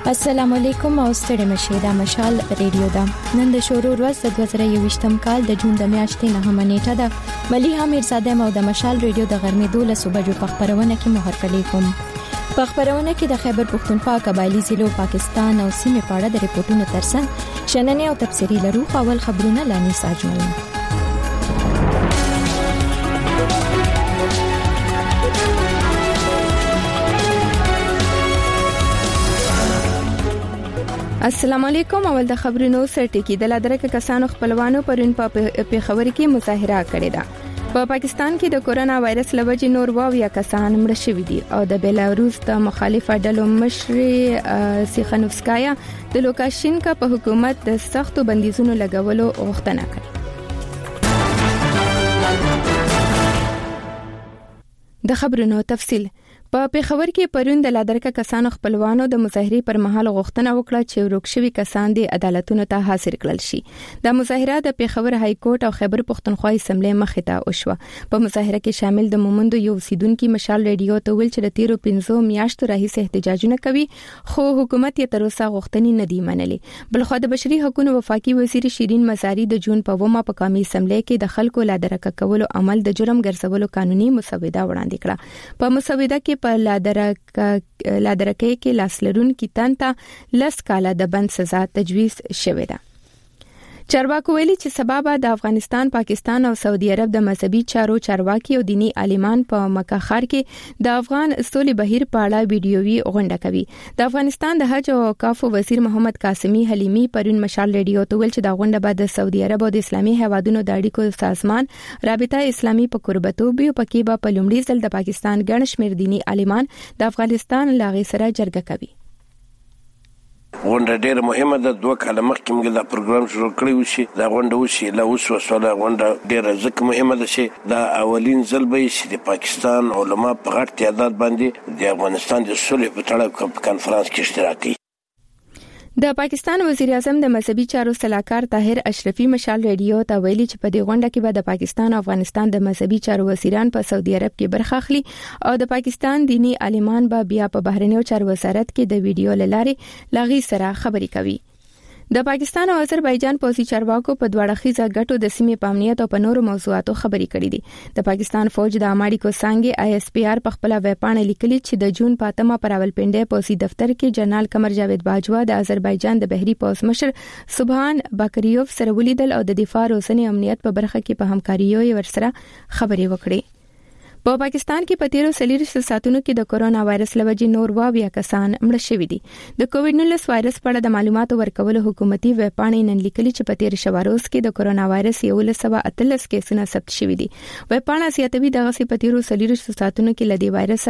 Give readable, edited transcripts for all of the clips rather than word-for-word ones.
السلام علیکم او ستړي مشه دا مشال ریډیو دا نن د شروع ورځ د 2021م کال د جون د میاشتې 9 نیټه ده مليحه میرزاده مو د مشال ریډیو د غرمې 12 بجو په خبرونه کې مهر کړی کوم په خبرونه کې د خیبر پختونخوا قبایلی ضلعو پاکستان او سیمې په اړه د ریپورتونو ترڅنګ شننې او تفسیری لرو اول خبرونه لانی ساجمل السلام علیکم اول د خبرونو سرټکی د لادرکه کسانو خپلوانو پرون په پیښور کې مظاهره کړې ده په پاکستان کې د کورونا وایرس لوجې نور واویا کسان مړ شوي دي او د بیلاروس د مخالفه ډلو مشر سیخانوفسکایا د لوکاشینکا په حکومت د سختو بندیزونو لګولو غوښتنه کړې د خبرونو تفصیل په پیښور کې پرون د لادرکه کسانو خپلوانو د مظاهره پر مهال غوښتنه وکړه چې ورکشوي کسان د عدالتونو ته حاضر کړل شي د مظاهره د پیښور های کورټ او خیبر پختونخوا اسمبلی مخې ته وشوه په مظاهره کې شامل د مومندو یو سیدونکو مشال ریډیو ته ویل چې د تیرو 15 میاشتو راهیسې احتجاجونه کوي خو حکومت یې تر اوسه غوښتنې نه دی منلې بلخو د بشري حقوقو وفاقي وزیر شیرین مزاری د جون په ومه په قومي اسمبلی کې د خلکو لادرکه کولو عمل د جرم ګرځولو قانوني مسوده وړاندې کړه په مسوده کې په لادرکه کې لاسلرون کی تنته لس کاله د بند سزا تجویز شوې ده چارواکو ویلي چې سبب د افغانستان پاکستان او سعودي عرب د مذهبي چارو چارواکي او دینی عالمان په مکه ښار کې د افغان اصولي بهیر په اړه ویډیووي غونډه کوي د افغانستان د حج او اوقاف وزیر محمد قاسمی حلیمی پرون مشال ریډیو ته ویل چې د غونډه بعد د سعودي عرب او د اسلامي هیوادونو د اړیکو سازمان رابطه اسلامي په قربتوب او پکې به په لومړي ځل د پاکستان ګڼ شمېر دینی عالمان د افغانستان لاغي سره جرګه کوي غونډه ډیره مهمه ده دوه کاله مخکې موږ دا پروګرام شروع کړی و چې دا غونډه وشي لا اوس وسوله غونډه ډیره ځکه مهمه ده چې دا اولین ځل به چې د پاکستان علما په غټ تعداد باندې د افغانستان د صلح په تړاو کنفرانس کې اشتراک کوي د پاکستان وزیر اعظم د مذهبي چارو صلاحکار طاهر اشرفي مشال ریډیو ته ویلي چې په دې غونډه کې به د پاکستان او افغانستان د مذهبي چارو وزیران په سعودي عرب کې برخه اخلي او د پاکستان دینی عالمان به بیا په بهرنیو چارو وزارت کې د ویډیو لارې لاغي سره خبري کوي د پاکستان او آذربایجان پوځي چارواکو په دواړه خيزه غټو د سیمې په امنیت او په نورو موضوعاتو خبري کړې دي د پاکستان فوج د اماډیکو سانګي ISPR په خپل ویبپاڼه لیکلي چې د جون په 8 پر راولپنډي پوځي دفتر کې جنرال قمر جاوید باجوا د آذربایجان د بحري پوځ مشر سبحان باکریوف سره ولیدل او د دفاع او اوسنی امنیت په برخه کې په همکاریو ورسره خبري وکړي په پاکستان کې په تیرو 40 ساعتونو کې د کورونا وایرس لوجې نور واویا کسان مړ شوي دي د کووډ-19 وایرس په اړه د معلوماتو ورکولو حکومتي ویبپاڼې نن لیکلي چې په تیر شواروز کې د کورونا وایرس 1113 کیسونه ثبت شوي دي ویبپاڼه زیاتوي دغه په تیرو 40 ساعتونو کې لدی وایرس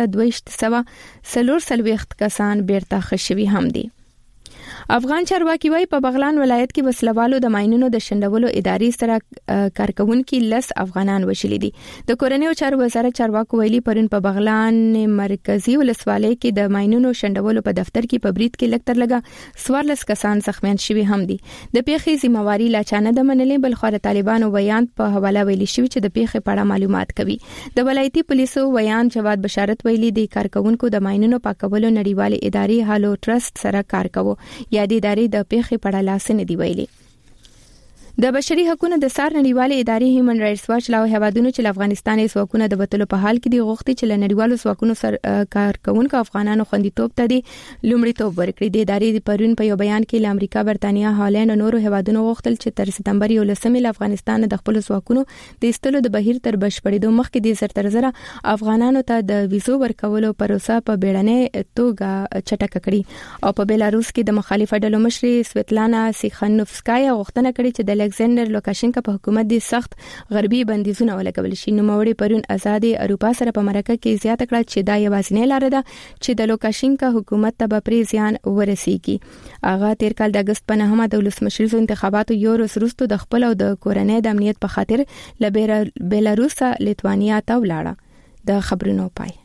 240 کسان بیرته خښوي هم دي افغان چارواکي وايي په بغلان ولایت کې وسلوالو د ماينونو د شندولو ادارې سره کارکونکو لس افغانان وشلي دي د کورنیو چارو وزارت چارواکو ویلي پرون په بغلان مرکزی ولسوالۍ کې د ماينونو شندولو په دفتر کې په بریټ کې لکتر لګا 14 کسان زخمیان شوي هم دي د پیښې ذمہواری لا چانه د منلې بل خو طالبانو بیان په حواله ویلي شوی چې د پیښې په اړه معلومات کوي د ولایتي پولیسو بیان جواد بشارت ویلي د کارکونکو د ماينونو پاکولو نړیوال ادارې هالو ټرست سره کار کوي یا د ادارې د پیښې په اړه لاس نه دی ویلي د بشري حقوقو د سار نړیوالې ادارې هیومن رائټس واچ لاو هیوادونو چې افغانستان یې ځواکونه د وټلو په حال کې دی غوښتي چې نړیوالو ځواکونو سره کارکونکو افغانانو خوندیتوب ته دی لومړیتوب ورکړي د ادارې پرون په یو بیان کې امریکا برتانیا هالند او نورو هیوادونو غوښتل چې تر سپتمبر 11 افغانستان د خپل ځواکونو د استلو د بهیر تر بشپړېدو مخکې د زرترزره افغانانو ته د ویزو ورکولو پروسه په بیړنۍ توګه چټک کړي او په بیلاروس کې د مخالفه ډلو مشر سویتلانا سیخانوفسکایا غوښتنه کړې چې د الکسندر لوکاشینکا په حکومت د سخت غربي بندیزونه ولګول شي نو موري پرون آزادي اروپا سره په مرکه کې زیاته کړه چې دا یوازینی لار ده چې د لوکاشینکا حکومت ته به پرې زیان ورسیږي اغه تیر کال د اگست په 9 د ولسمشریزو انتخاباتو یو ورځ وروسته د خپل او د کورنۍ د امنیت په خاطر ل بیلاروس لیتوانیا ته ولاړه د خبرونو پای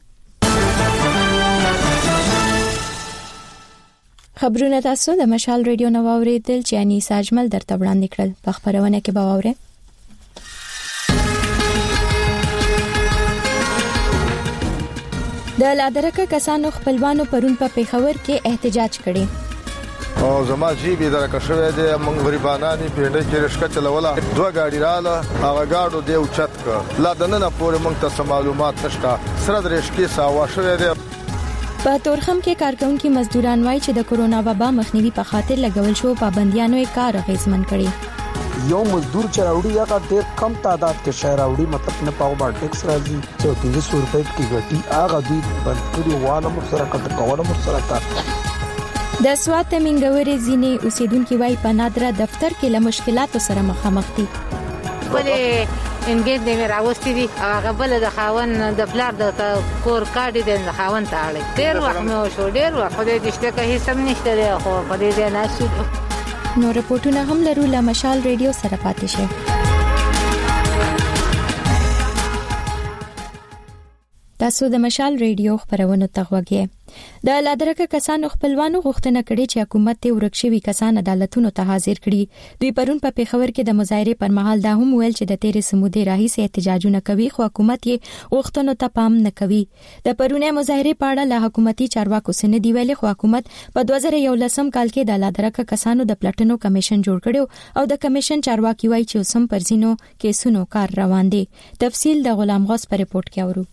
خبرونه تاسو د مشال ریډیو نو اوریدل چې اني ساجمل درته وړاندې کړل په خبرونه کې به واورئ د لادرکه کسانو خپلوانو پرون په پیښور کې احتجاج کړي او زما جی به درکه شوې ده موږ غریبانانی پیډه کې رشکه چلوله دوه گاډي رااله هغه گاډو دی اوچت ک لا دنه پورې موږ ته معلومات نشته سره د رشکې ساوا شوې ده. په تورخم کې کارکونکو مزدوران وایي چې د کورونا وبا مخنیوي په خاطر لګول شو پابندیانو یې کار اغیزمن کړي. یو مزدور چې راوړي هغه ډېر کم تعداد کې شهر راوړي مطلب نه پاو باندې ټیکس راځي چې 300 روپۍ کې ګټي هغه دوی بند کړي وانه مو سره کټ کوله مو سره کا. د سوات منګوري ځینې اوسیدونکو وایي په نادره دفتر کې له مشکلاتو سره مخامخ دي. ولې انګید دې راوستي دي هغه بل د خاون د بلار د کور کاډي د خاون ته اړ ډېر وخت مو شو ډېر وخت خو دې دشته کې هیڅ هم نشته دی خو په دې نه شو. نو رپورټونه هم لرو له مشال ریډیو سره پاتې شي. تاسو د مشال ریډیو خبرونه تغوږی. د لادرکه کسانو خپلوانو غوښتنه کړې چې حکومت ته ورکشوي کسان عدالتونو ته حاضر کړي. دوی پرون په پیښور کې د مظاهره پر مهال دا هم ویل چې د تیرې سمودې راهیسې احتجاجونه کوي خو حکومت یې غوښتنو ته پام نه کوي. د پرونی مظاهره په اړه له حکومتي چارواکو سره دی ویلي خو حکومت په 2011 کال کې د لادرکه کسانو د پلټنو کمیشن جوړ کړو او د کمیشن چارواکي وایي چې اوسم پر ځینو کیسونو کار روان دي. تفصیل د غلام غوث پر رپورت کې اورو.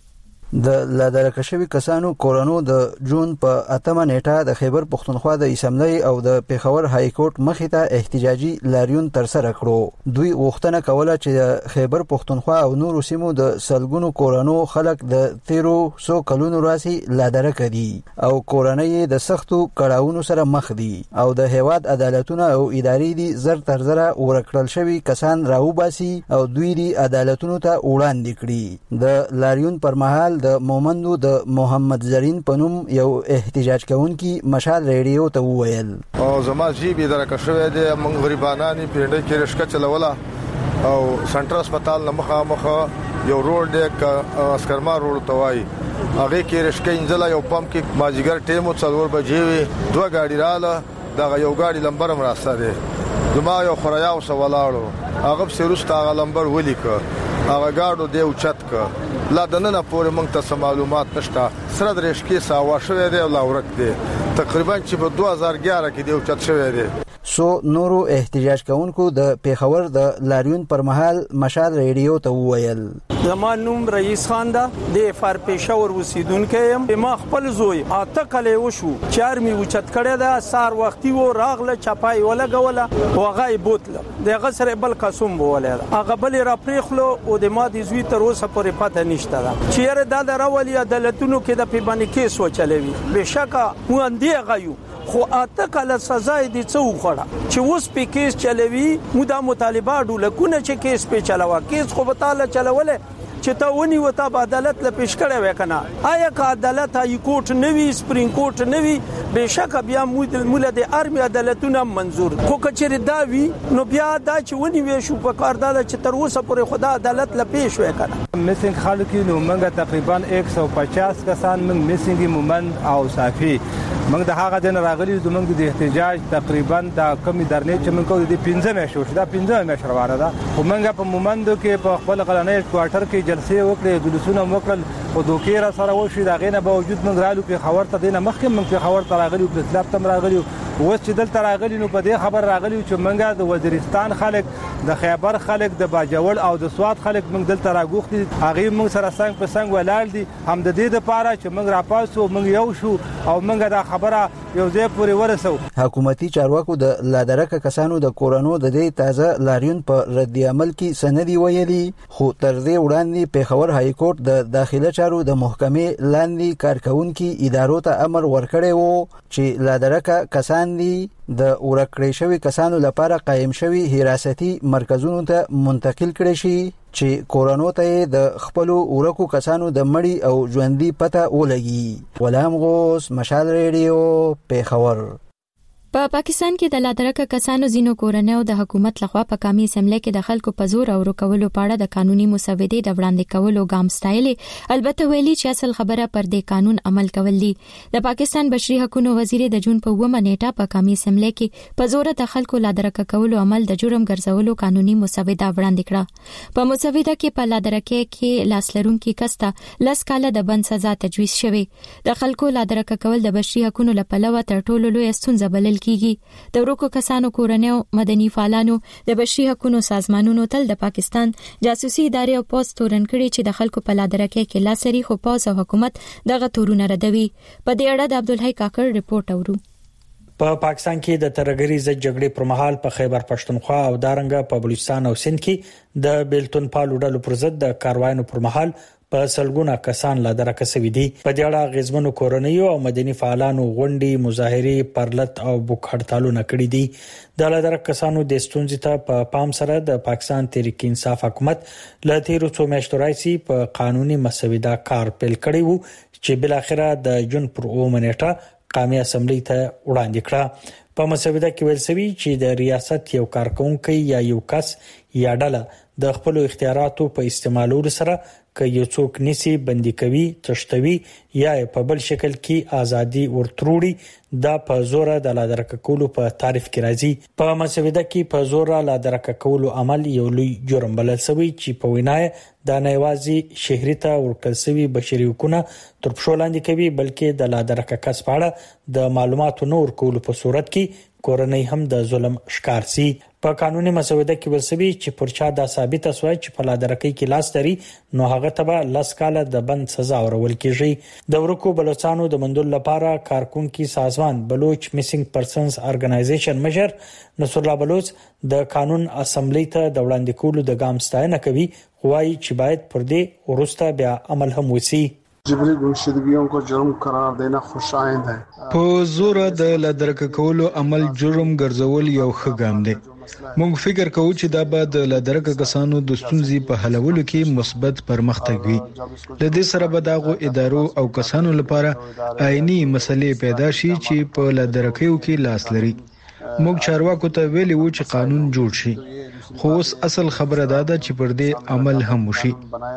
د لادرکه شوی کسانو کورونو د جون په 8 نیټه د خیبر پښتونخوا د اسمبلی او د پیښور های کورټ مخې ته احتجاجي لاریون تر سره کړو. دوی غوښتنه کوله چې د خیبر پښتونخوا او نورو سیمو د سلګونو کورونو خلک د 1300 کلونو راسي لادرکه دي او کورنۍ د سختو کړهونو سره مخ دي او د هیواد عدالتونه او ادارې دي زر تر زره ورکړل شوی کسان راوباسي او دوی دي عدالتونو ته وړاندې کړي. د لاریون پر مهال د مومندو د محمد زرین پنوم یو احتجاج کوونکی مشال ریډیو ته وویل او زما جی به درکه شوې ده موږ غریبانانی پیډه کې رشکه چلوله او سنټر هسپتال نه مخه یو روډ د اسکرما روډ ته وای هغه کې رشکه انځله یو پمپ کې ماجیګر ټیمو 4 بجې وي دوه گاډي رااله دا یو گاډي لمبر هم راستره زما یو خریاو سوالاړو هغه سروستا هغه لمبر ولیک هغه گاډو دی اوچت ک لا دنه پورې موږ ته معلومات نشته سره د رشکې ساوا شوې دی او لا ورک دی تقریبا چې په 2011 کې دی اوچت شوې دی. سو نورو احتجاج کوونکو د پیښور د لاریون پر مهال مشال ریډیو ته وویل زمان نوم رئیس خان دا د فار پیښور اوسیدونکو يم ما خپل زوی اته کله وشو چار می اوچت کړه دا سار وختي و راغله چپای ولګوله وغای بوتله دغه سره بل قسم بوله هغه بل را پریخلو او د ما د زوی تر اوسه پورې پته نشته دا چیرې دا د راولي عدالتونو کې د پیبانی کیس وچلوي بشکا مو اندې غيو خو اته کله سزا دي څو خړه چې اوس په کیس چلوي مو د مطالبه ډولکونه چې کیس په چلوا کیس خو به تعالی چلوله چې تا ونی وتا په عدالت له پیش کړه وکنه آیا که عدالت هاي کورټ نوي سپرینګ کورټ نوي بشک بیا مولا د ارمي عدالتونه منزور خو کچری دا وی نو بیا دا چې ونی وې شو په کار دا چې تر اوسه پورې خدا عدالت له پیش وکنه. میسنګ خلک نو موږ تقریبا 150 کسان موږ میسنګ مومند او صافي موږ د هغه دن راغلي د احتجاج تقریبا د کمی درنې چې موږ د 15 مې شو دا 15 مې شرواره ده خو موږ په مومندو کې په خپل قلنې کوارټر کې جلسې وکړې جلوسونه وکړل او دوکې را سره وشي دا غینه به وجود موږ رالو په خبر ته دینه مخکې موږ په خبر ته راغلي په اسلام تم راغلي اوس چې دلته راغلي نو په دې خبر راغلي چې موږ د وزیرستان خلک د خیبر خلک د باجوړ او د سواد خلک موږ دلته راغوښتي هغه موږ سره څنګه په څنګه ولاړ دي هم د دې لپاره چې موږ راپاسو موږ یو شو او موږ دا خبره یو ځای پورې ورسو. حکومتي چارواکو د لادرکه کسانو د کورونو د دې تازه لاریون په رد عمل کې سندي ویلي خو تر دې وړاندې پیښور های کورټ د داخله چارو د محکمې لاندې کارکونکو ادارو ته امر ورکړی وو چې لادرکه کسان دي د ورکړې شوی کسانو لپاره قائم شوی حراستی مرکزونو ته منتقل کړي شي چې کورونو ته د خپل ورکو کسانو د مړی او ژوندۍ پته ولګي. غلام غوث مشال ریډیو پیښور. په پاکستان کې د لادرکه کسانو زینو کورنۍ د حکومت لخوا په قومي اسمبلی کې د خلکو په زور او رکولو په اړه د قانوني مسودې د وړاندې کولو ګام ستایلی البته ویلي چې اصل خبره پر دې قانون عمل کول دي. د پاکستان بشري حقوقو وزیر د جون په 9 نیټه په قومي اسمبلی کې په زور د خلکو لادرکه کولو عمل د جرم ګرځولو قانوني مسوده وړاندې کړه. په مسوده کې په لادرکه کې لاسلرونکو کسته 10 کاله د بند سزا تجویز شوی. د خلکو لادرکه کول د بشري حقوقو لپاره تر ټولو لوی ستونزه بلل لیدل کیږي. د ورکو کسانو کورنۍ او مدني فعالانو د بشري حقوقو سازمانونو تل د پاکستان جاسوسي ادارې او پوز تورن کړي چې د خلکو په لادرکه کې لاسري خو پوز او حکومت دغه تورونه ردوي. په دې اړه د عبدالحی کاکړ ریپورت اورو. په پاکستان کې د ترهګری ضد جګړې پر مهال په خیبر پښتونخوا او دارنګه په بلوچستان او سند کې د بیلتون پالو ډلو پر ضد د کاروایانو پر مهال په سلګونه کسان لا درکه سوي دي. په دې اړه غزمنو کورنیو او مدني فعالانو غونډې، مظاهرې، پرلط او بوک هړتالونه کړي دي. د لا درکه کسانو د ستونزې ته په پام سره د پاکستان تحریک انصاف حکومت له تیرو څو میاشتو راځي په قانوني مسوده کار پیل کړی وو چې بل اخره د جون پر 9 نیټه قومي اسمبلی ته وړاندې کړه. په مسوده کې ویل شوی چې د ریاست یو کارکونکي یا یو کس یا ډله د خپل اختیاراتو په استعمالولو سره که یو څوک نسی بندي کوي، تشتوي یا په بل شکل کې ازادي ورتروړي دا په زور د لادرکه کولو په تعریف کې راځي. په مسوده کې په زور لادرکه کولو عمل یو لوی جرم بلل شوی چې په وینای د نایوازي شهري ته ورکل شوی بشري حقوقونه تر پښو لاندې کوي، بلکې د لادرکه کس په اړه د معلوماتو نور کولو په صورت کې کورنۍ هم د ظلم شکار سي. په قانوني مسوده کې وسوي چې پرچا دا ثابت اسوي چې په لادرکه کې لاس لري نو هغه ته لاس کاله د بند سزا ورول کیږي. د ورکو بلوچستانو د مندول لپاره کارکونکي سازمان بلوچ میسنګ پرسنز ارګنایزیشن مشر نصر الله بلوچ د قانون اسمبلی ته د وړاندې کولو د ګام ستاینه کوي، خوایي چې باید پر دې ورسته بیا عمل هم وسی. جبری گمشدگیوں کو جرم قرار دینا خوش آئند ہے. په زور د لادرکه کولو عمل جرم ګرځول یو ښه ګام دی. موږ فکر کوو چې دا به د لادرکه کسانو د ستونزې په حلولو کې مثبت پرمختګ وي. د دې سره به دغه ادارو او کسانو لپاره آئینی مسلې پیدا شي چې په لادرکهو کې لاس لري. موږ چارواکو ته ویلي وو چې قانون جوړ شي، خو اوس اصل خبره دا ده چې پر دې عمل هم وشي.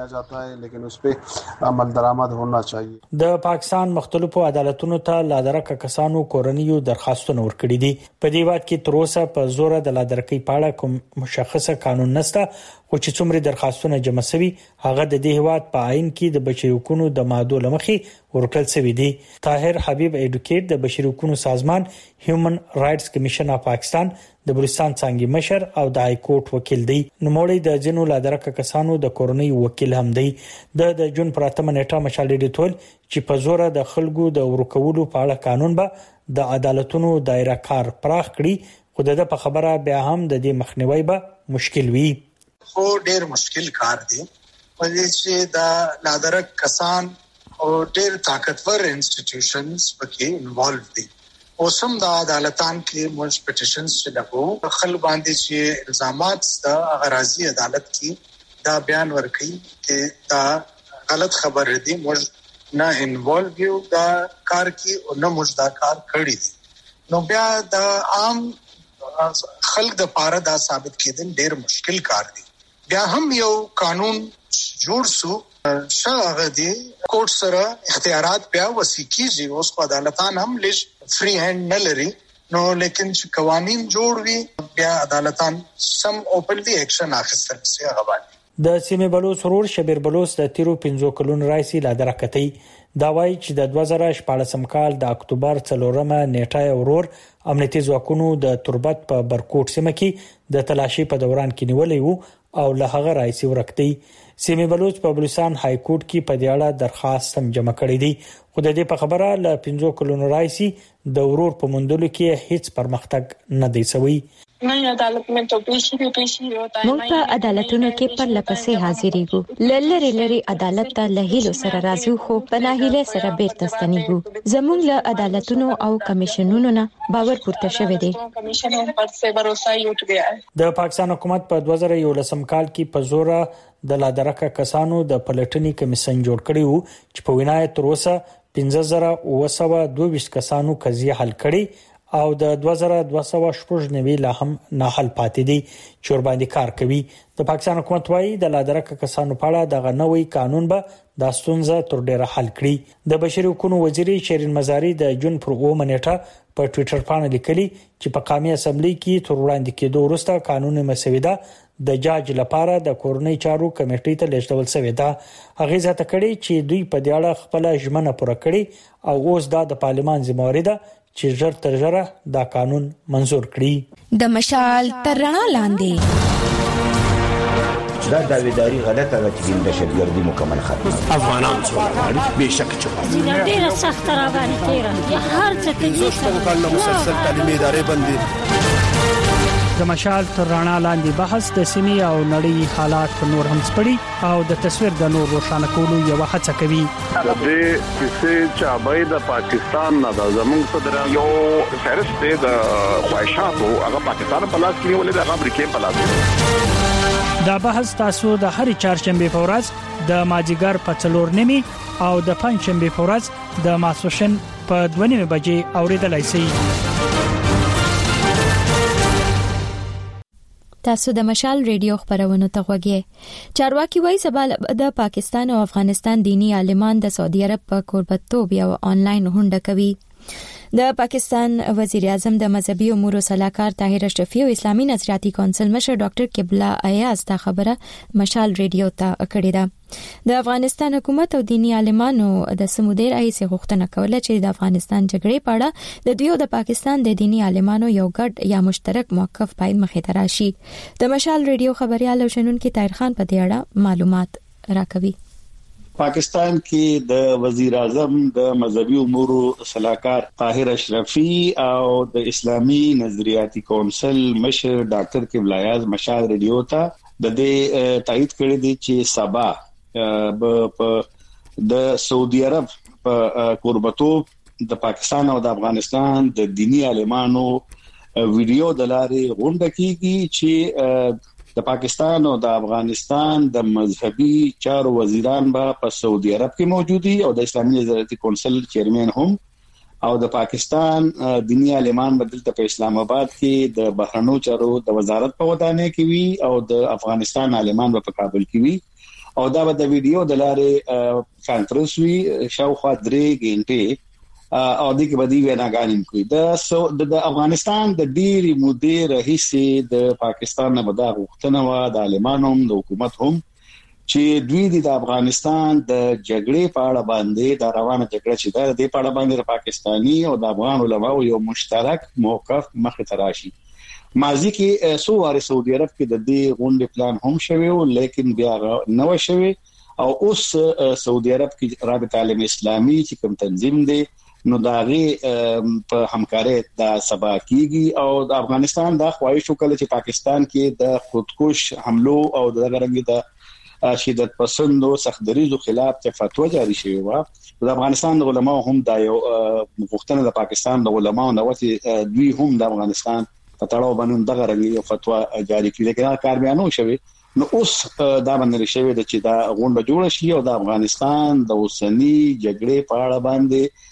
د پاکستان مختلفو عدالتونو ته لادرکه کسانو کورنیو درخواستونه ورکړي دي. په دې وخت کې تر اوسه په زور د لادرکې پاړه کوم مشخصه قانون نشته، خو چې څومره درخواستونه جمع شوي هغه د دې هواد په عین کې د بشري حقوقو د ماده لمخې ورکړل شوی دی. طاهر حبیب ایډوکیټ د بشري حقوقو سازمان هیومن رائټس کمیشن اف پاکستان د بلوچستان څنګه مشر او د های کورټ وکیل دی. نوموړی د جنو لادرکه کسانو د کورنۍ وکیل هم دی. د جون پر 8 نیټه مشال ډیټول چې په زور د خلکو د ورکولو په اړه قانون به د عدالتونو دایره کار پراخ کړي، خو د په خبره بیا هم د دې مخنیوي به مشکل وي. خو ډیر مشکل کار دی ولې چې د لادرک کسان او ډیر طاقتور انسټیټیوشنز پکې انوالو دي. اوسم د عدالتان کې موږ پټیشنز چې دغه خلک باندې چې الزامات د اغرازي عدالت کې دا بیان ورکړي چې دا غلط خبر دی، موږ نه انوالو یو دا کار کې او نه موږ دا کار کړی دي. نو بیا د عام خلک د پاره دا ثابت کېدل ډیر مشکل کار دی. بیا هم یو قانون جوړ سو شاغه دی کوټ سره اختیارات بیا وسیکیږي. اوس خو عدالتان هم لږ فری هند نه لري، نو لیکن چې قوانین جوړ وي بیا عدالتان سم اوپنلی اکشن اخیستل سي. هغه د سیمې بلوچ سرور شبیر بلوچ د تیرو 15 کلونو راځي لادرکتي دا وایي چې د 2014 کال د اکتوبر 4 نیټه ورور امنیتي ځواکونو د تربت په برکوټ سیمه کې د تلاشي په دوران کې نیولې وو او له هغه راځي ورکتي. سیمې بلوچ په بلوچستان های کورټ کې په دې اړه درخواست هم جمع کړی دی، خو د دې په خبره له 15 کلونو راځي د ورور په مندلو کې هیڅ پرمختګ نه دی شوی. موږ په عدالتونو کې پر لپسې حاضرېږو، لری عدالت ته له هیلو سره راځو، خو په ناهیله سره بیرته ستنېږو. زموږ له عدالتونو او کمیشنونو نه باور پورته شوی دی. د پاکستان حکومت په 2011 کال کې په زور د لادرکه کسانو د پلټنې کمیشن جوړ کړی وو چې په وینای تر اوسه 15922 کسانو قضیه حل کړي او د 2290 لا هم نه حل پاتې دي چې ور باندې کار کوي. د پاکستان حکومت وايي د لادرکه کسانو په اړه د نوې قانون به د ستونزه تر ډیره حل کړي. د بشري حقوقو وزیر شیرین مزاری د جون پر 9 نیټه په ټوئیټر باندې لیکلي چې په قومي اسمبلی کې تر وړاندې کېدو وروسته قانوني مسوده د جاج لپاره د کورنۍ چارو کمیټې ته لیږدول شوې ده. هغه ځکه کړي چې دوی په دې اړه خپل ژمنه پوره کړي او اوس د پارلمان ذمہواری ده چې ژر تر ژره دا قانون منزور کړي. د مشال تر رڼا لاندې دا داویداری غلطه ده چې د دهشتګردي مکمل ختمه. افغانان څومره غواړي بهشکه چې ډیره سخت را باندې تیره یا هر څه کې څه کله مسلسل تعلیمي ادارې بندي. د مشال تر رڼا لاندې بحث د سیمې او نړۍ حالات نور هم سپړي او د تصویر د نور روښانه کولو یو هڅه کوي. د دې چې چابای د پاکستان نه د زمونږ صدر یو فهرست د خواهشاتو هغه پاکستان په لاس کې ولې د امریکای په لاس. دا بحث تاسو د هر چهارشنبه په ورځ د ماجیګر په 4:30 او د پنځشنبه په ورځ د ماسوشن په 2:30 بجې اوریدلای شئ. تاسو د مشال ریډیو خبرونه ته غوږی. چارواکي وایي سبا د پاکستان او افغانستان دینی عالمان د سعودي عرب په قربتوب یو آنلاین غونډه کوي. د پاکستان وزیر اعظم د مذهبي امور صلاحکار طاهر اشرفي او اسلامي نظریاتي کونسل مشر ډاکټر قبله ایاز دا خبره مشال ریډیو ته کړې ده. د افغانستان حکومت او دینی عالمانو د سمودیر ایسه غوښتنه کوله چې د افغانستان جګړې په اړه د دوی او د پاکستان د دینی عالمانو یو ګډ یا مشترک موقف باید مخې ته راشي. د مشال ریډیو خبريال او شنونکو طاهر خان په دې اړه معلومات راکوي. پاکستان کې د وزیر اعظم د مذهبي امور صلاحکار طاهر اشرفي او د اسلامي نظریاتي کونسل مشر ډاکټر قبله ایاز مشال ریډیو ته د دې تایید کړی دی چې سبا د سعودي عرب په قربتوب د پاکستان او د افغانستان د دینی عالمانو ویډیو د لارې غونډه کیږي چې د پاکستان او د افغانستان د مذهبي چارو وزیران به په سعودي عرب کې موجود دي او د اسلامي نظریاتي کونسل چیرمن هم او د پاکستان دینی عالمان بدلته په اسلام آباد کې د بهرنیو چارو د وزارت په ودانۍ کې وي او د افغانستان عالمان په کابل کې وي او دا به د ویډیو د لارې کانفرنس وي شاوخوا 3 غنټې او د کې بدی ویناګانې کوي. د افغانستان د ډېری مودې راهیسې د پاکستان نه بدا غوښتنه و د عالمانو د حکومت هم چې دوی د افغانستان د جګړې په اړه باندې د روانه جګړه چې د په اړه باندې پاکستاني او د افغان علماو یو مشترک موقف مخې ته راشي. ماضی کې سو واره سعودي عرب کې د دې غونډې پلان هم شوی و لیکن بیا نه و شوی او اوس سعودي عرب کې رابطه عالم اسلامي چې کوم تنظیم دی نو داغه په همکاري د سبا کیږي او د افغانستان د خواهش وکړي چې پاکستان کې د خودکش حملو او د غرنګي د شدت پسندو سختدریزو خلاف ته فتوا جاری شوی و. د افغانستان د علماو هم د یو غوښتنه د پاکستان د علماو نوته دوی هم د افغانستان په تړاو باندې د غرنګي فتوا جاری کړي لیکن کار بیانو شوی. نو اوس دا باندې شوی د چې دا غونډه جوړ شي او د افغانستان د اوسنی جګړې په اړه باندې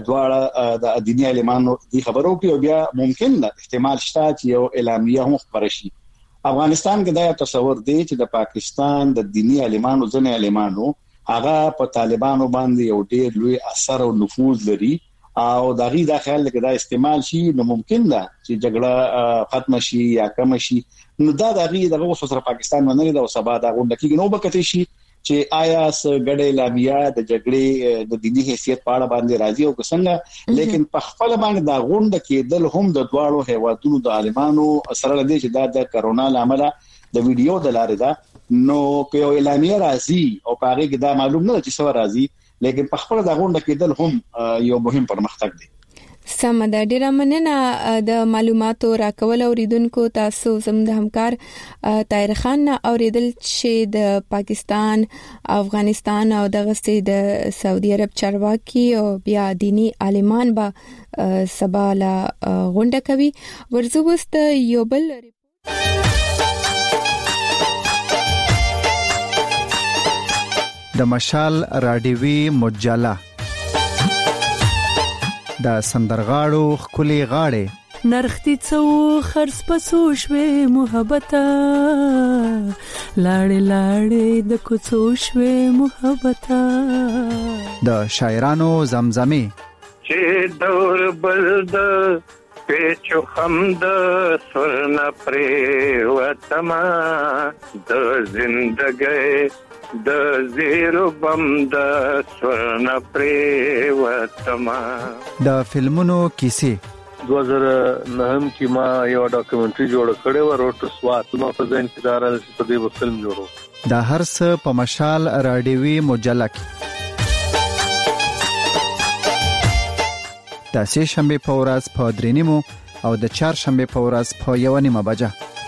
دواړه د دینی عالمانو دی خبرو کې او بیا ممکن ده احتمال شته چې یو اعلامیه هم خبر شي. افغانستان کې دا تصور دی چې د پاکستان د دینی عالمانو ځنې عالمانو هغه په طالبانو باندې یو ډېر لوی اثر او نفوذ لري او دا غي د خیال کې دا استعمال شي نو ممکن ده چې جګړه ختم شي یا کم شي. نو دا د غي دغه وسره پاکستان باندې د سبا دا غونډه کې نو بکته شي چې آیا ګډه لامیا د جګړې د دینی حیثیت په اړه باندې راځي او څنګه لیکن په خپل باندې دا غونډه کې دل هم د دواړو هیوادونو د عالمانو سره لدی چې دا د کرونا لامل د ویډیو د لارې دا نو که یو اعلامیه راځي او په هغه کې دا معلوم نه چې څه راځي لیکن په خپل دا غونډه کې دل هم یو مهم پرمختګ دی. سم ده. ډیره مننه د معلوماتو راکول اوریدونکو. تاسو زموږ د همکار طاهر خان اوریدل چې د پاکستان افغانستان او دغه د سعودي عرب چارواکي او بیا دینی عالمان به سبا لا غونډه کوي. ورزو وست یو بل د مشال رادیوي مجله د سندرغاړو خولي غاړې نرختي څو خرڅ پسو شوي محبت لاړې لاړې د کوڅو شوي محبت د شاعرانو زمزمه چې دور بل د پیچو خمد سرن پریوتما د زندګۍ د زیرو بم د سرن پریوتما. د فلمونو کیسې 2009 کې ما یو ډاکومنټري جوړ کړی و روټ ټو سوات. ما په ځین کې دارا په دې فلم جوړو. دا هر څه په مشال رادیوي مجله کې. د سه شنبه په ورځ په 3:30 او د چهار شنبه په ورځ په 1:30 بجه.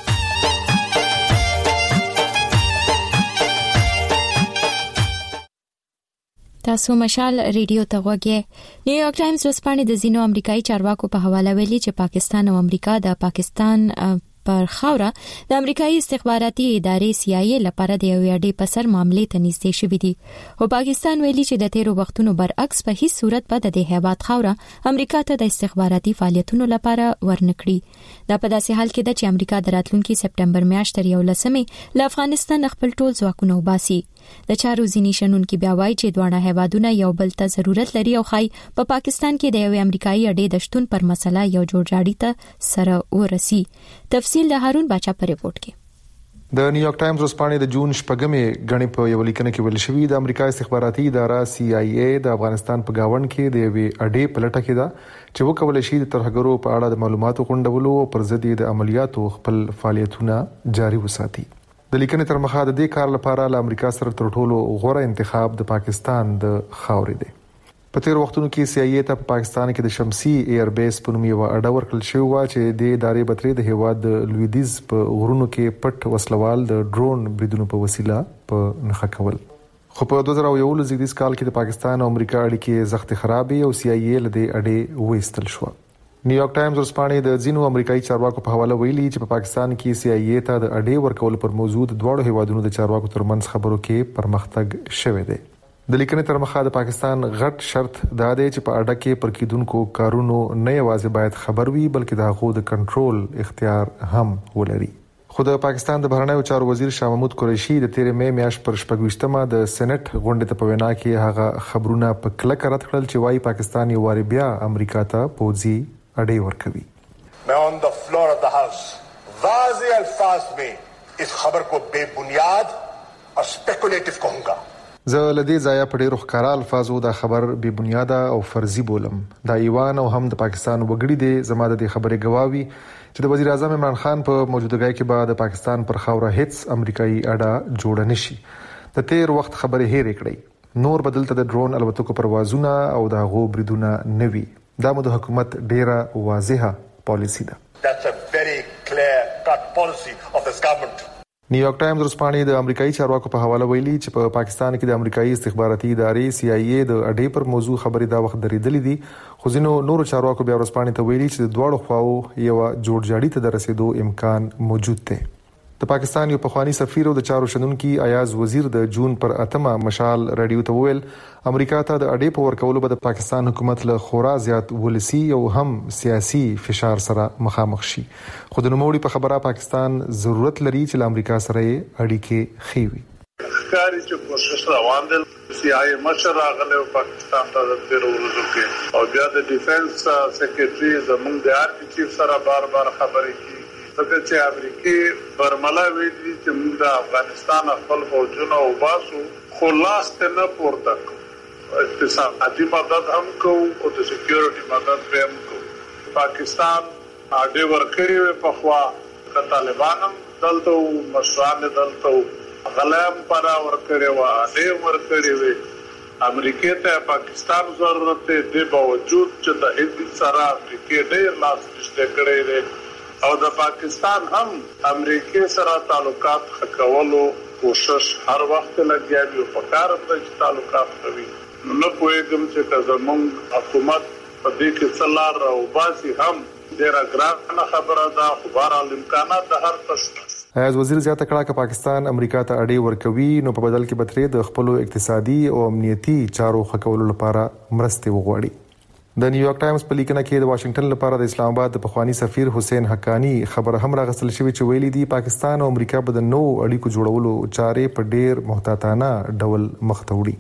تاسو مشال ریډیو ته غوږی. نیویارک ټایمز ورځپاڼه د زینو امریکایي چارواکو په حواله ویلي چې پاکستان او امریکا د پاکستان پر خاوره د امریکایي استخباراتي ادارې CIA لپاره د یو اړې په سر معاملې ته نږدې شوې دي. او پاکستان ویلي چې د تیرو وختونو برعکس په هیڅ صورت به د هیواد خاوره امریکا ته د استخباراتي فعالیتونو لپاره ورنکړي. دا په داسې حال کې ده چې امریکا د راتلونکي سپټمبر میاشتې تر 11 له افغانستان خپل ټول ځواکونه وباسي. د چارو ځینی شنونکو بیا وایي چې دواړه هیوادونه یو بل ته ضرورت لري او خای په پاکستان کې د یو امریکایي اډې د شتون پر مسله یو جوړجاړی ته سره ورسی. تفصیل د هارون باچا په ریپورت کې. د نیویارک ټایمز ورځپاڼې د جون شپږمې غني په یو لیکنه کې ویل شوی د امریکا استخباراتي اداره CIA د افغانستان په گاوند کې د یوې اډې په لټه کې ده چې وکول شي د ترهګرو په اړه د معلوماتو غونډولو او پر ضد د عملیاتو خپل فعالیتونه جاري وساتي. د لیکنې تر مخه د دې کار لپاره له امریکا سره تر ټولو غوره انتخاب د پاکستان د خاورې دی. په تیر وختونو کې CIA ته په پاکستان کې د شمسي ایر بیس په نوم یو اډه ورکړل شوی و چې د ادارې بتري د هیواد د لویدیز په غرونو کې پټ وسلوال د ډرون بریدونو په وسیله په نښه کول. خو په 2011 زیږدیز کال کې د پاکستان او امریکا اړیکې سخت خرابې او CIA له دې اډې وېستل شو. نیویارک ټایمز ورځپاڼې د ځینو امریکایي چارواکو په حواله ویلي چې په پاکستان کې CIA ته د اډې ورکول پر موضوع د دواړو هیوادونو د چارواکو ترمنځ خبرو کې پرمختګ شوی دی. د لیکنې تر مخه د پاکستان غټ شرط دا دی چې په اډه کې پر کېدونکو کارونو نه یوازې باید خبر وي بلکې د هغو د کنټرول اختیار هم ولري. خو د پاکستان د بهرنیو چارو وزیر شاه محمود قریشي د 13 مې میاشت پر 28مه د سېنات غونډې ته په وینا کې هغه خبرونه په کلکه رد کړل چې وايي پاکستان یو واری بیا امریکا ته پوځي اډې ورکوي. मैं on the floor of the house वाज़े अल्फाज में इस खबर को बेबुनियाद और स्पेकुलेटिव कहूंगा. زه لدی ځای په ډیرو ښکارا الفاظو دا خبر بے بنیاده او فرضي بولم. دا ایوان او هم د پاکستان وګړي دي زما د خبرې گواوی چې د وزیر اعظم عمران خان په موجودګۍ کې بعد پاکستان پر خاوره هیڅ امریکایي اډه جوړ نشي. د تیر وخت خبرې هېرې کړې. نور بدلته د ډرون الوتکو پروازونه او د غو بریدونه نوي. دا مو د حکومت ډیره واضحه پالیسی ده. That's a very clear cut policy of this government. نیویارک ټایمز ورځپاڼې د امریکایي چارواکو په حواله ویلي چې په پاکستان کې د امریکایي استخباراتي ادارې CIA د اډې پر موضوع خبرې دا وخت درېدلې دي. خو ځینو نورو چارواکو بیا ورځپاڼې ته ویلي چې د دواړو خواو یو جوړجاړي ته د رسیدو امکان موجود دی. د پاکستان یو پخوانی سفیر او د چارو شنونکي ایاز وزیر د جون پر 8 مشال رادیو ته ویل امریکا ته د اډې په ورکولو به د پاکستان حکومت له خورا زیات ولسی او هم سیاسي فشار سره مخامخ شي. خو د نوموړي په خبره پاکستان ضرورت لري چې له امریکا سره اړیکې خېوي. ښکاري چې کوشش روان دي CIA مشر راغلی پاکستان ته د تیر ورځو کې او بیا د ډیفنس سیکریټري زموږ د آرمي چیف سره بار خبرې کوي. ځکه چې امریکای برملا ویلي چې موږ د افغانستان خپل فوجونه وباسو خو لاس ته نه پورته کوو. اقتصادي مدد هم کوو او د سکیورټي مدد هم کوو. پاکستان اډې ورکړي وي په خوا طالبان هم دلته مشران دلته غلام پر ورکړي و اډې ورکړي وي. امریکای ته پاکستان ضرورت دی د باوجود چې د هند سره امریکای ډېر لاس نشته کړی دی او د پاکستان هم امریکای سره تعلقات خکولو کوشش هر وخت لګیږي او په کار د تعلقات کوي. نو کوم چې زموږ حکومت په دې کې څلار او باسي هم ډیره ګرانه خبره ده خو بهرحال امکانات د هر څه. ایاز وزیر زیاته کړه چې پاکستان امریکا ته اډې ورکوي نو په بدل کې به ترې د خپل اقتصادي او امنیتي چارو خکولو لپاره مرسته وغواړي. د نیویارک ټایمز په لیکنه کې د واشنگټن لپاره د اسلام آباد د پخوانی سفیر حسین حقانی خبر هم راغستل شوی چې ویلي دی پاکستان او امریکا به د نوو اړیکو جوړولو چارې په ډیر محتاطانه ډول مخ ته وړي.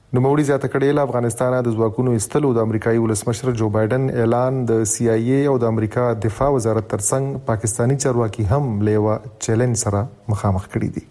نو موري زیاته کړي افغانستان د ځواکونو استلو د امریکایي ولسمشر جو بایدن اعلان د CIA او د امریکا دفاع وزارت ترڅنګ پاکستانی چارواکي هم لیوا چیلنج سره مخامخ کړي دي.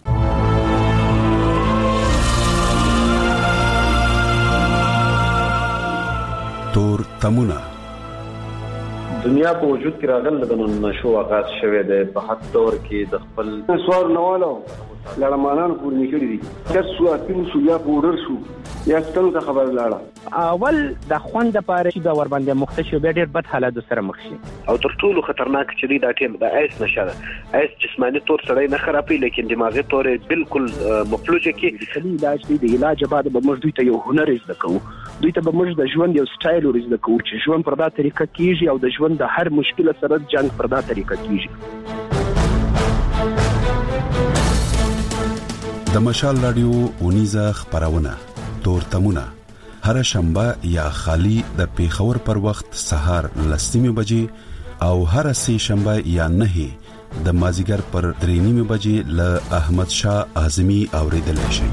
تور تمونه دنیا په وجود کې راغله د نشو آغاز شوه د په حد تور کې د خپل سوال نوالو لړمانان پورې نکړي دي چې څو اتین شو یا پورر شو یا ستنو ته خبر لاړه اول د خوند لپاره چې د ور باندې مختشو به ډېر بد حالات سره مخ شي او تر ټولو خطرناک چې دی دا ټیم د ایس نشه ایس جسمانی تور سړی نه خرابې لیکن دماغي تور بالکل مفلوجه کې علاج دی د علاج بعد به موږ دوی ته یو هنر زده کوو دوی ته به موږ د ژوند یو سټایل ورزده کوو چې ژوند پر دا طریقه کیږي او د ژوند د هر مشکل سره جنگ پر دا طریقه کیږي. د مشال رادیو اونیزه خبرونه تور تمونه هر شنبه یا خالی د پیښور پر وخت سهار 10:00 بجې او هر سه شنبه یا 9 د مازیګر پر 3:30 بجې ل احمد شاه اعظمي اوریدل شي.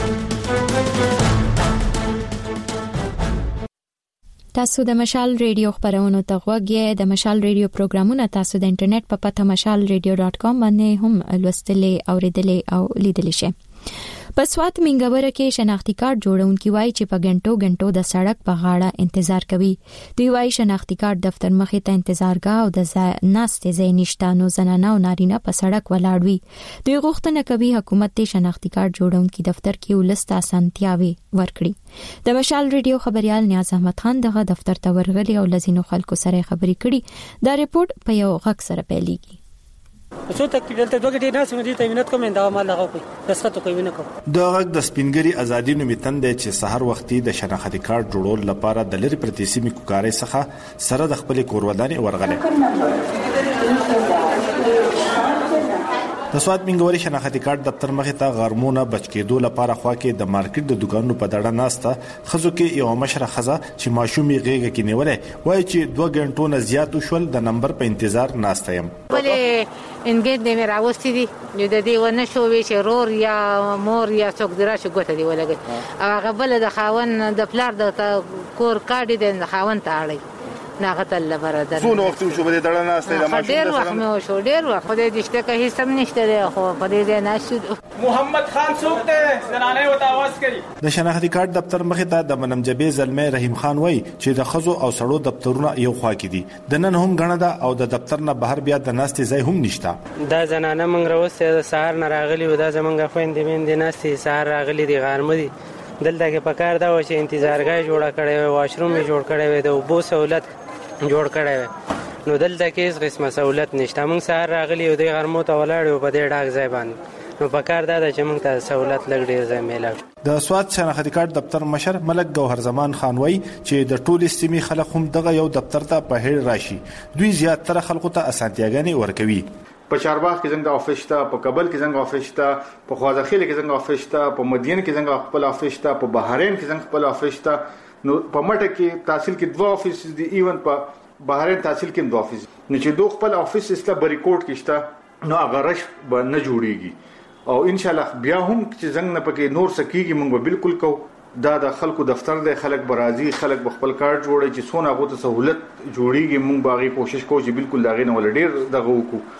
تاسو د مشال ریډیو خبرونه ته غوږی د مشال ریډیو پروګرامونه تاسو د انټرنیټ په پته mashalradio.com باندې هم لوستلې اوریدلې او لیدلې شئ. په سوات منګوره کې شناختی کارت جوړونکي وایي چې په غنټو د سړک په غاړه انتظار کوي. دوی وایي شناختی کارت دفتر مخې ته انتظارګاه او د ناستې ځای نشته نو زنانه او نارینه په سړک ولاړ وي. دوی غوښتنه کوي حکومت ته شناختی کارت جوړونکي دفتر کې ولست اسانتیاوي ورکړي. د مشال ریډیو خبريال نیاز احمد خان دغه دفتر ته ورغلي او لزینو خلکو سره خبرې کړي. دا ریپورت په یو غږ سره پیلېږي. څو تکلیف دلته دوه غټي ناس مې ته مينت کوم دا مال هغه کوي دسخط کوي نه کوم د غږ د سپینګری ازادي نو میتند چې سحر وختي د شناختی کارت جوړول لپاره د لری پرتیسي میکوکاري څخه سره د خپل کوروداني ورغله. د سواد منګوري شناختی کارت دفتر مخې ته غرمونه بچکیدو لپاره خوا کې د مارکیټ د دکانونو په دړه ناسته خزو کې یو مشره خزه چې ماشومي غیږه کې نیولې وای چې 2 غنټو نه زیات وشول د نمبر په انتظار ناسته يم. ولې انګید دې راوستي دي نو د دې ونه شو وی چې رور یا مور یا څوک دراشه ګوته دی ولګي هغه بل د خاون د پلار د کور کاډي د خاون ته اړي ناغتل لبرادر څونه وخت شو بده دړه ناسته د ماشوم ډېر وخت مې شو ډېر وخت خو دې دشته کې هیڅ هم نشته دی خو په دې نه شو. محمد خان څوک ته زنانه وته आवाज کوي. د شناختی کارت دفتر مخې ته د منمجبې زلمه رحیم خان وای چې د خزو او سړو دفترونه یو خوا کې دي د نن هم غنه ده او د دفتر نه بهر بیا د ناستې ځای هم نشته. دا زنانه موږ راوسته د سهار نه راغلي و دا زمونږ خويندې مين ناستې سهار راغلي دي غرمه دي دلته کې پکار دا و چې انتظارګاه جوړه کړي و واشروم جوړ کړي و د اوبو سہولت جوړ کړي نو دلته کې هیڅ قسمه سہولت نشته. موږ سهار راغلي او د غرمو ته ولاړو په دې ډاک ځای باندې نو پکار دا چې موږ ته سہولت لګ ډیر ځای میلاو. د سواد شناختی کارت دفتر مشر ملک گوهر زمان خان وای چې د ټول استمی خلک هم دغه یو دفتر ته په هیر راشي. دوی زیات تر خلکو ته اسانتیاګانې ورکوي. په چارباغ کې څنګه افیس ته په کابل کې څنګه افیس ته په خوازخیل کې څنګه افیس ته په مدین کې څنګه خپل افیس ته په بحرین کې څنګه خپل افیس ته نو په مټه کې تحصیل کې 2 افیس دي ایون په بهرین تحصیل کې 2 افیس نو چې دوه خپل افیس استه بریکوټ کې شته نو هغه رش به نه جوړیږي او ان شاء الله بیا هم چې څنګه نه پکې نور سکیږي موږ به بالکل کو دا د خلکو دفتر دی خلک برازي خلک خپل کارت جوړي چې سونه غوته سہولت جوړیږي موږ باغی کوشش کوو چې بالکل لاغې نه ولډیر دغه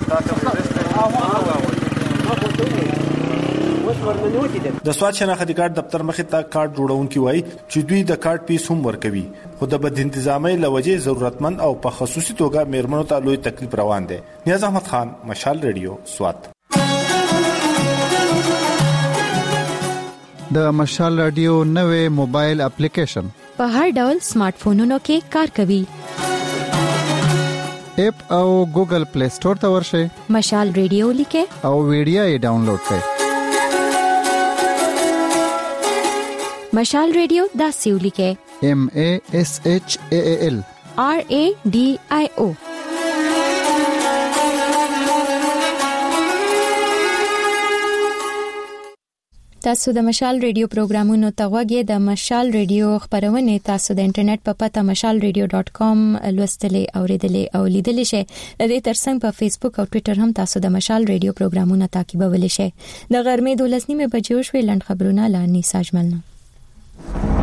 وکړو. د سواد شناختی کارت دفتر مخې ته کارت جوړونکي وای چې دوی د کارت پیس هم ورکوي خو د بد انتظامي لوجې ضرورتمند او په خصوصي توګه میرمنو ته لوی تکلیف روان دي. نیاز احمد خان مشال ریډیو سواد. د مشال رادیو نوې موبایل اپلیکیشن په هر ډول سمارټ فونونو کې کار کوي. اپ او ګوګل پلی سٹور ته ورشئ مشال ریډیو لیکه او ویډیو یې ډاونلوډ کړئ. مشال ریډیو دا سیولی کې MASHAAL RADIO. تاسو د مشال ریډیو پروګرامونو ته غوږی د مشال ریډیو خبرونه تاسو د انټرنیټ په پته mashalradio.com لوستلې اوریدلې او لیدلې شئ. د دې ترڅنګ په فیسبوک او ټوئیټر هم تاسو د مشال ریډیو پروګرامونه تعقیبولی شئ. د غرمې 12:30 بجې شوې لند خبرونه لانی ساجملنه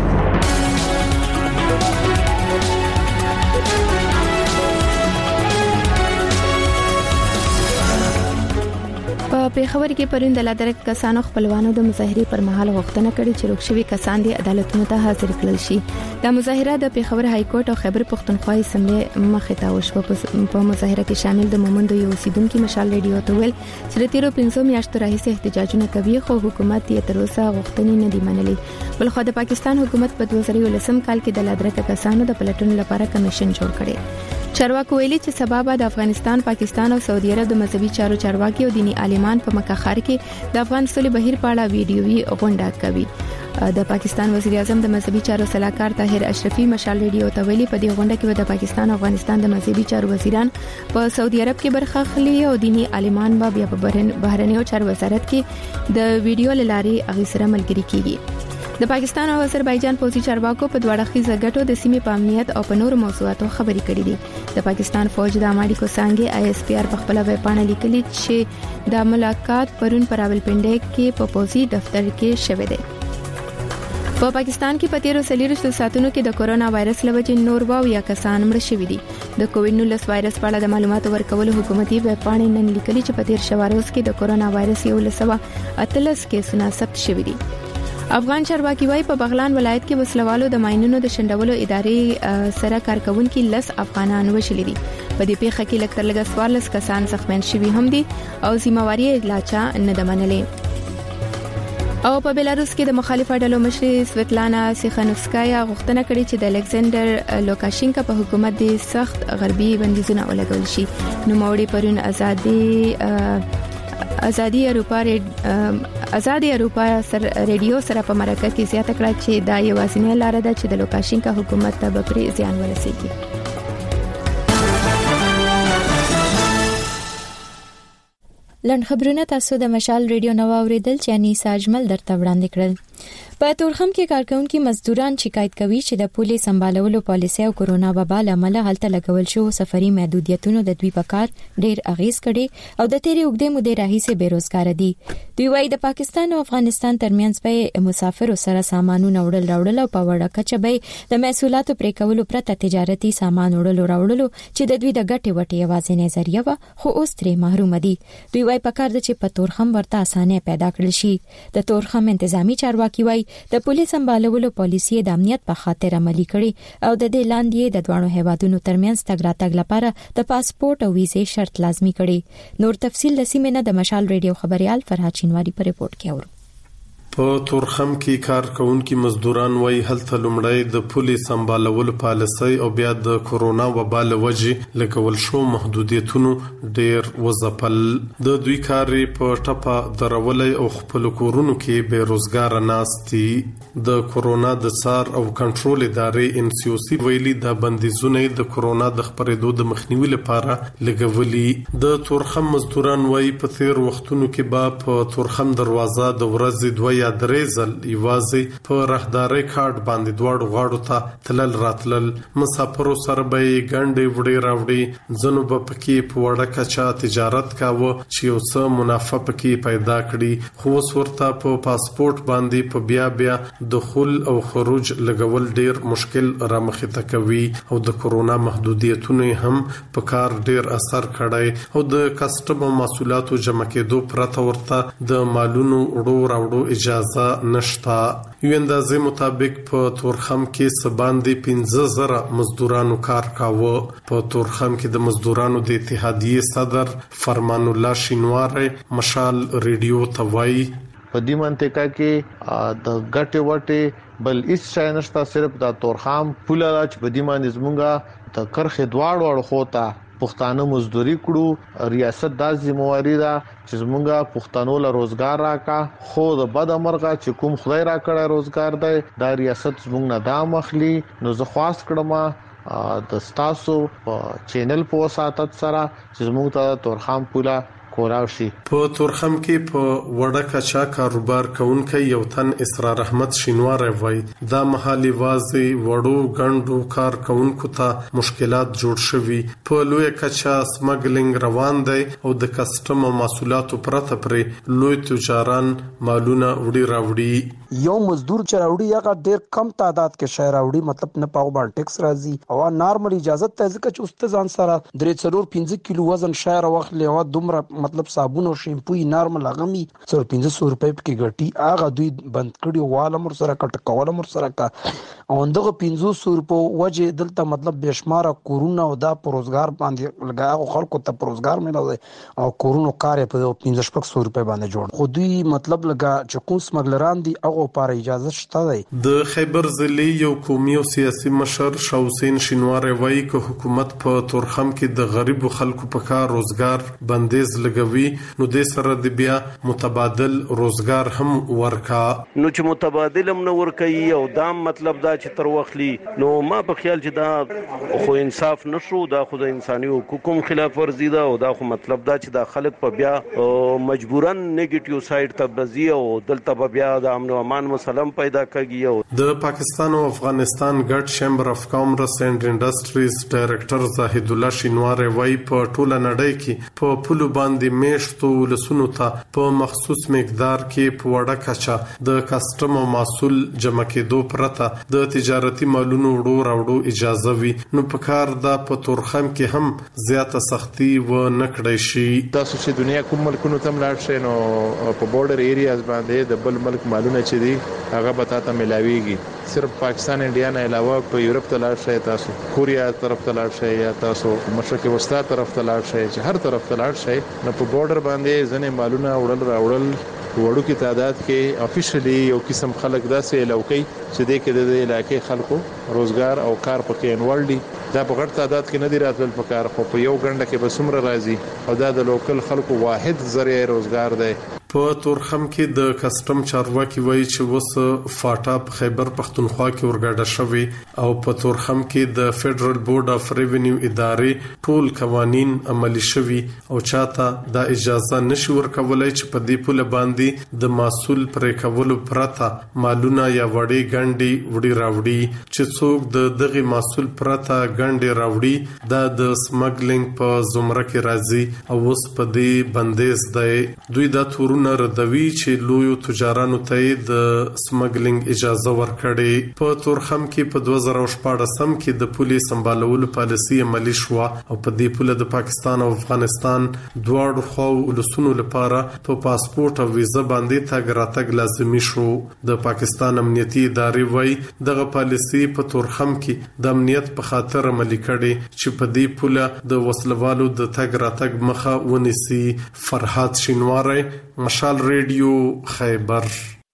په پیښور کې پرون د لادرک کسانو خپلوانو د مظاهرې پر مهال غوښتنه کړې چې روکشوي کسان د عدالتونو ته حاضر کړل شي. د مظاهره د پیښور های کورټ او خیبر پښتونخوا اسمبلی مخې ته وشوه. په مظاهره کې شامل د مومندو یو اوسیدونکو مشال ریډیو ته ویل چې د تیرو 5 میاشتو راهیسې احتجاجونه کوي خو حکومت یې تر اوسه غوښتنې نه دي منلې. بلخو د پاکستان حکومت په 2019 کال کې د لادرک کسانو د پلټنو لپاره کمیشن جوړ کړي. چارواکو ویلي چې سبب د افغانستان، پاکستان او سعودي عرب د مذهبي چارو چارواکي او دینی عالمان په مکه ښار کې د افغان صلح بهیر په اړه ویډیويي غونډه کوي. د پاکستان وزیر اعظم د مذهبي چارو صلاحکار طاهر اشرفي مشال ریډیو ته ویلي په دې غونډه کې د پاکستان او افغانستان د مذهبي چارو وزیران په سعودي عرب کې برخه اخلي او دینی عالمان به بیا په بهرنیو چارو وزارت کې د ویډیو لارې اغي سره ملګری کیږي. د پاکستان او آذربایجان پوځي چارواکو په دواړه خیزه ګټو د سیمې په امنیت او په نورو موضوعاتو خبرې کړې دي. د پاکستان فوج د اماډیکو څنګه ISPR په خپل ویب پاڼه لیکلي چې د ملاقات پرون پر راولپنډي کې په پوځي دفتر کې شوه دی. په پاکستان کې په 13 ساعتونو کې د کورونا وایرس لوجې نور واو یا کسان مړ شوي دي. د کووډ-19 وایرس په اړه د معلوماتو ورکولو حکومتي ویب پاڼې نن لیکلي چې په 13 شوارز کې د کورونا وایرس 118 کیسونه ثبت شوي دي. افغان چارواکي وايي په بغلان ولایت کې وسلوالو د ماينونو د شندولو ادارې سره کارکونکو 10 افغانان وشلي دي. په دې پیښه کې لکتر لګا 14 کسان زخمیان شوي هم دي او ذمہواری لاچا نه د منلې. او په بلاروس کې د مخالفه ډلو مشر سویتلانا سیخانوفسکایا غوښتنه کړې چې د الکساندر لوکاشینکا په حکومت د سخت غربي بندیزونه ولګول شي. نو موري پرون ازادي اروپا سر ریډیو سره په مرکه کې زیاته کړه چې دا یوازینی لار ده چې د لوکاشینکا حکومت ته به پرې زیان ورسیږي. لن خبرونه تاسو د مشال ریډیو نو اوریدل چې انیسا اجمل درته وړاندې کړل. په تورخم کې کارکونکو مزدوران شکایت کوي چې د پولیس سمبالولو پالیسي او کورونا وبا لامل هلته لګول شو سفري محدودیتونو د دوی په کار ډیر اغیز کړي او د تیرې وګړي مودې راهیسې بیروزګار دي. دوی وايي د پاکستان او افغانستان ترمنځ په مسافرو سره سامانونه وړل او په وړه کچه به د محصولاتو پرې کولو پرته تجارتي سامان وړل چې د دوی د ګټې وټې یوازینی ذریعہ و خو اوس ترې محروم دي. دوی وايي پکار د چې په تورخم ورته اسانه پیدا کړل شي. د تورخم انتظامی چارواکي وايي د پولیس سمبالولو پالیسي د امنیت په خاطر عملي کړي او د دې لاندې د دوانو هیوادونو ترمنځ تګ راتګ لپاره د پاسپورت او ویزې شرط لازمي کړي. نور تفصیل لسیمه د مشال ریډیو خبريال فرحات شینواری په ریپورت کې اورو. په تورخم کې کارکونکو مزدوران وایي هلته لومړی د پولیس سمبالولو پالیسي او بیا د کورونا وبا لوجې لګول شو محدودیتونو ډیر وځپل. د دوی کاري په ټپه درولې او خپل کورونو کې بیروزګار ناستي. د کورونا د سار او کنټرول ادارې NCOC ویلي د بندیزونه د کورونا د خپرېدو د مخنیوي لپاره لګولي. د تورخم مزدوران وایي په تیر وختونو کې با په تورخم دروازه د ورځې 2 یا 3 ځل یوازې په راهداري کارت باندې دواړو غاړو ته تلل راتلل. مسافرو سره به ګڼډې وړي راوړي ځنو په پکې په وړه کچا تجارت کاوه چې یو څه منافع پکې پیدا کړي. خو ورته په پاسپورت باندې په بیا دخول او خروج لګول ډیر مشکل را مخې ته کوي او د کورونا محدودیتونو هم په کار ډیر اثر کړی او د کسټم او محصولاتو جمع کېدو پرته ورته د مالونو وړو اجازه نشته. یو اندازې مطابق په تورخم کې سباندې 15,000 مزدورانو کار کاوه. په تورخم کې د مزدورانو د اتحادیې صدر فرمان الله شینواری مشال ریډیو ته وایي په دې منطقه کې د ګټه وټه بل هیڅ شای نشته، صرف د تورخم پوله چې په دې باندې زمونږه د کرخه دواړو اړخو ته پښتانه مزدوري کړو. ریاست د ذمہواری ده چې زمونږه پښتنو له روزګار راکا، خو د بد امرغه چې کوم خدای را کړی روزګار دی دا ریاست زمونږ نه دا مخلي. نو زه خواست کړم د تاسو په چینل په وساتت سره چې زمونږ ته تورخم پوله کوراوشي. په تورخم کې په وړه کچا کاروبار کوونکی یو تن اسرار احمد شینواری وایي دا محلي وازي وړو ګڼډو کار کوونکو ته مشکلات جوړ شوي. په لوی کچا سمګلینګ روان دی او د کسټم او محصولاتو پرته پرې لوی تجاران مالونه وړي راوړي. یو مزدور چې راوړي هغه ډیر کم تعداد کې شای راوړي، مطلب نه پاو باندې ټیکس راځي او نارمل اجازه ته ځکه چې استاد ځان سره 3-4-5 کیلو وزن شای راوخلې او دومره مطلب صابون او شیمپو نارمل غمي 500 روپۍ کې ګټي، هغه دوی بند کړي واله مر سره کټ کوله مر سره کا او دغه 500 روپو وجه دلته مطلب بشماره کورونا او دا پروزګار باندې لګاو خلکو ته پروزګار ملوي او کورونو کار په 1500 روپۍ باندې جوړ خو دوی مطلب لګا چې کوم سمګلران دي او پر اجازه شته دی. د خیبر ضلع یو قومي او سیاسي مشر شاه حسین شینواری وایي چې حکومت په تورخم کې د غریبو خلکو په کار روزګار بندیز لګوي نو د سره د بیا متبادل روزګار هم ورکا نو چې متبادل هم نو ورکي او دا مطلب دا چې تر وخلی نو ما په خیال چې دا خو انصاف نشو، دا خو د انساني حقوقو خلاف ورزي ده او دا خو مطلب دا چې دا خلک په بیا مجبورن نیگیټیو سایډ ته بزي او دلته بیا د امن او امان مسلم پیدا کړي. د پاکستان او افغانستان ګډ چیمبر اف کامرس اینڈ انډستریز ډایریکټر زاهد الله شینواری وایي په ټوله نړۍ کې په پلو باندې میشتو لسونو ته په مخصوص مقدار کې په وړه کچه د کسټم او محصول جمع کېدو پرته د تجارتي مالونو وړو راوړو اجازه وي نو په کار د په تورخم کې هم زیاته سختي و نه کړی شي. تاسو چې دنیا کوم ملکونو ته لاړ شئ نو په بورډر ایریاز باندې د بل ملک مالونه چې دي هغه به تاسو ملاويږي. صرف پاکستان انډیا نه علاوه په یورپ ته لاړ شئ، تاسو کوریا طرف ته لاړ شئ یا تاسو مشرق وسطا طرف ته لاړ شئ، چې هر طرف ته لاړ شئ نو په بورډر باندې ځنې مالونه وړل راوړل وړو کې تعداد کې افیشلی یو قسم خلک داسې لوکي چې د کې د علاقې خلکو روزګار او کار پکې انول دي. دا په غټ تعداد کې نه دی راتل په کار، خو په یو غنډه کې به سمره راځي او دا د لوکل خلکو واحد ذریعہ روزګار دی. په تورخم کې د کسٹم چارواکي وایي چې وس فاټا په خیبر پختونخوا کې ورګاډه شوی او په تورخم کې د فدرل بورډ اف ریونیو ادارې ټول قوانين عملي شوی او چاته د اجازه نشي ورکولای چې په دې پوله باندې د محصول پرې کولو پرته مالونه یا وړي ګنډي وړي راوړي چې څوک د دغه محصول پرته ګنډي راوړي د سمګلینګ په زمره کې راځي او وس په دې بندیز دی. دوی د تورونه ردوي چې لویو تجارانو ته د سمګلینګ اجازه ورکړي. په تورخم کې په 2014 کې د پولیس سمبالولو پالیسي عملي شو او په دې پوله د پاکستان او افغانستان دواړو خو ولسونو لپاره په پاسپورت او ویزه باندې تګ راتګ لازمي شو. د پاکستان امنیتي ادارې وایي دغه پالیسي په تورخم کې د امنیت په خاطر عملي کړي چې په دې پوله د وسلوالو د تګ راتګ مخه ونیسي. فرحات شینواری، مشال ریډیو، خیبر.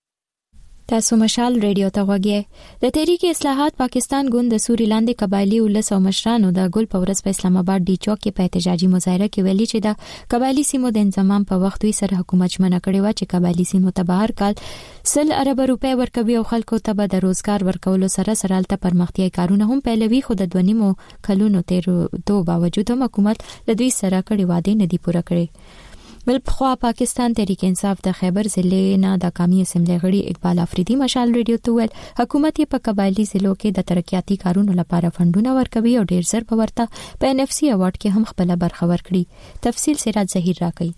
تاسو مشال ریډیو ته وګورئ. د تحریک اصلاحات پاکستان ګوند د سوري لاندې قبایلی ولس او مشرانو د ګل په ورځ په اسلام آباد ډي چوک کې په احتجاجي مظاهره کې ویلي چې د قبایلی سیمو د انضمام په وخت وی سره حکومت ژمنه کړې و چې قبایلی سیمو ته بهر کال 100 ارب روپۍ ورکوي او خلکو ته به د روزګار ورکولو سره سرالته پرمختیايي کارونه هم پیلوي، خو د 2.5 کلونو تیرېدو باوجود هم حکومت له دوی سره کړي وعده نه دی پوره کړی. بل پخوا پاکستان تحریک انصاف د خیبر ضلع نه د قومي اسمبلی غړي اقبال افریدي مشال ریډیو ته ویل حکومت په قبایلی ضلعو کې د ترقیاتي کارونو لپاره فندونه ورکوي او ډیر زر په ورته په NFC اوارډ کې هم خپل برخه ورکړي. تفصیل سراج ظهیر راکړي.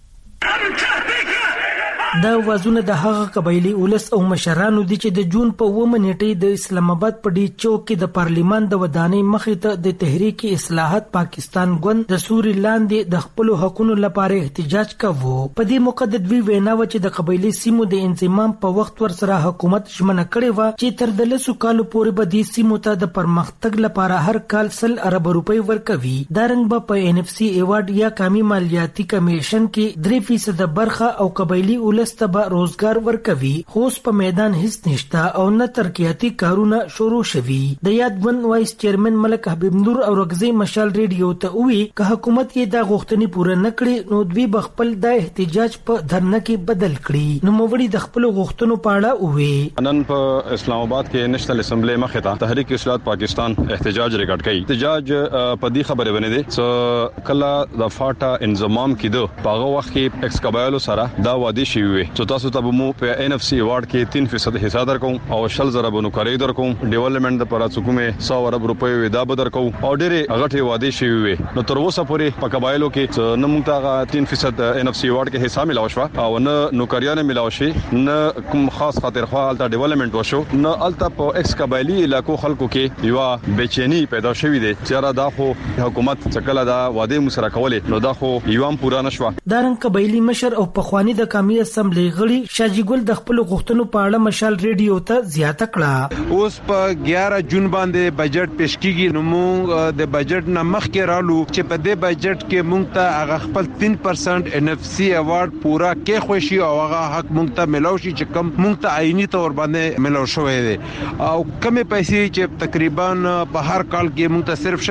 دا وازونه د هغه قبایلی ولس او مشرانو دي چې د جون په 9 نیټه د اسلام آباد په ډي چوک کې د پارلیمان د ودانۍ مخې ته د تحریک اصلاحات پاکستان ګوند د سوري لاندې د خپل حقوقو لپاره احتجاج کوو. په دې موقع د دوی وینا و چې د قبایلی سیمو د انضمام په وخت ور سره حکومت ژمنه کړې و چې تر د 10 کالو پورې به د سیمو ته د پرمختګ لپاره هر کال 100 ارب روپۍ ورکوي. دا رنګ به په NFC ایوارډ یا قومي مالیاتي کمیشن کې 3% برخه او قبایلی لسته روزګار ورکوي. خو په میدان هیڅ نشته او نه ترقیاتي کارونه شروع شوي. د یاد ګوند وایس چیرمن ملک حبیب نور او رغزي مشال ریډیو ته وی که حکومت یې دا غوښتنې پوره نکړي نو دوی بخپل د احتجاج په دھرنه کې بدل کړي. نو موړي د خپل غوښتنو پاړه وی نن په اسلام آباد کې نېشنل اسمبلی مخې ته تحریک اصلاحات پاکستان احتجاج ریکارډ کړي. احتجاج په دې خبره باندې دي چې کله د فاټا انضمام کېدو په هغه وخت کې ایکس قبایلو سره دا وادي شوی وي چې تاسو ته مو په NFC ایوارډ کې 3% حصہ درکوم او 100,000 بنوکاری درکوم ډیولپمنٹ لپاره څومره 100 ارب روپۍ ودا به درکو او ډېر غټي وعده شوی وي نو تر اوسه پورې په قبایلو کې نه موږ ته 3% NFC ایوارډ کې حصہ ملاو شو او نه نوکریان ملاو شي نه کوم خاص خاطر خو الته ډیولپمنٹ وشو نه الته په ایکس قبایلی علاقو خلکو کې یو بېچینی پیدا شوې ده چې دا خو حکومت څکله دا وعده مسره کولې نو دا خو یوام پورا نشو دارن قبایلی مشر او پخوانی د قومي اسمبلی غړي شاجي ګل د خپل غوښتنو په اړه مشال ریډیو ته زیاته کړه اوس په 11 جون باندې بجټ پېښ کیږي نو موږ د بجټ نه مخکې رالو چې په دې بجټ کې موږ ته هغه خپل 3% NFC ایوارډ پورا کې خوشي او هغه حق موږ ته ملو شي چې کم موږ ته عیني تور باندې ملو شوې ده او کمې پیسې چې تقریبا په هر کال کې موږ ته صرف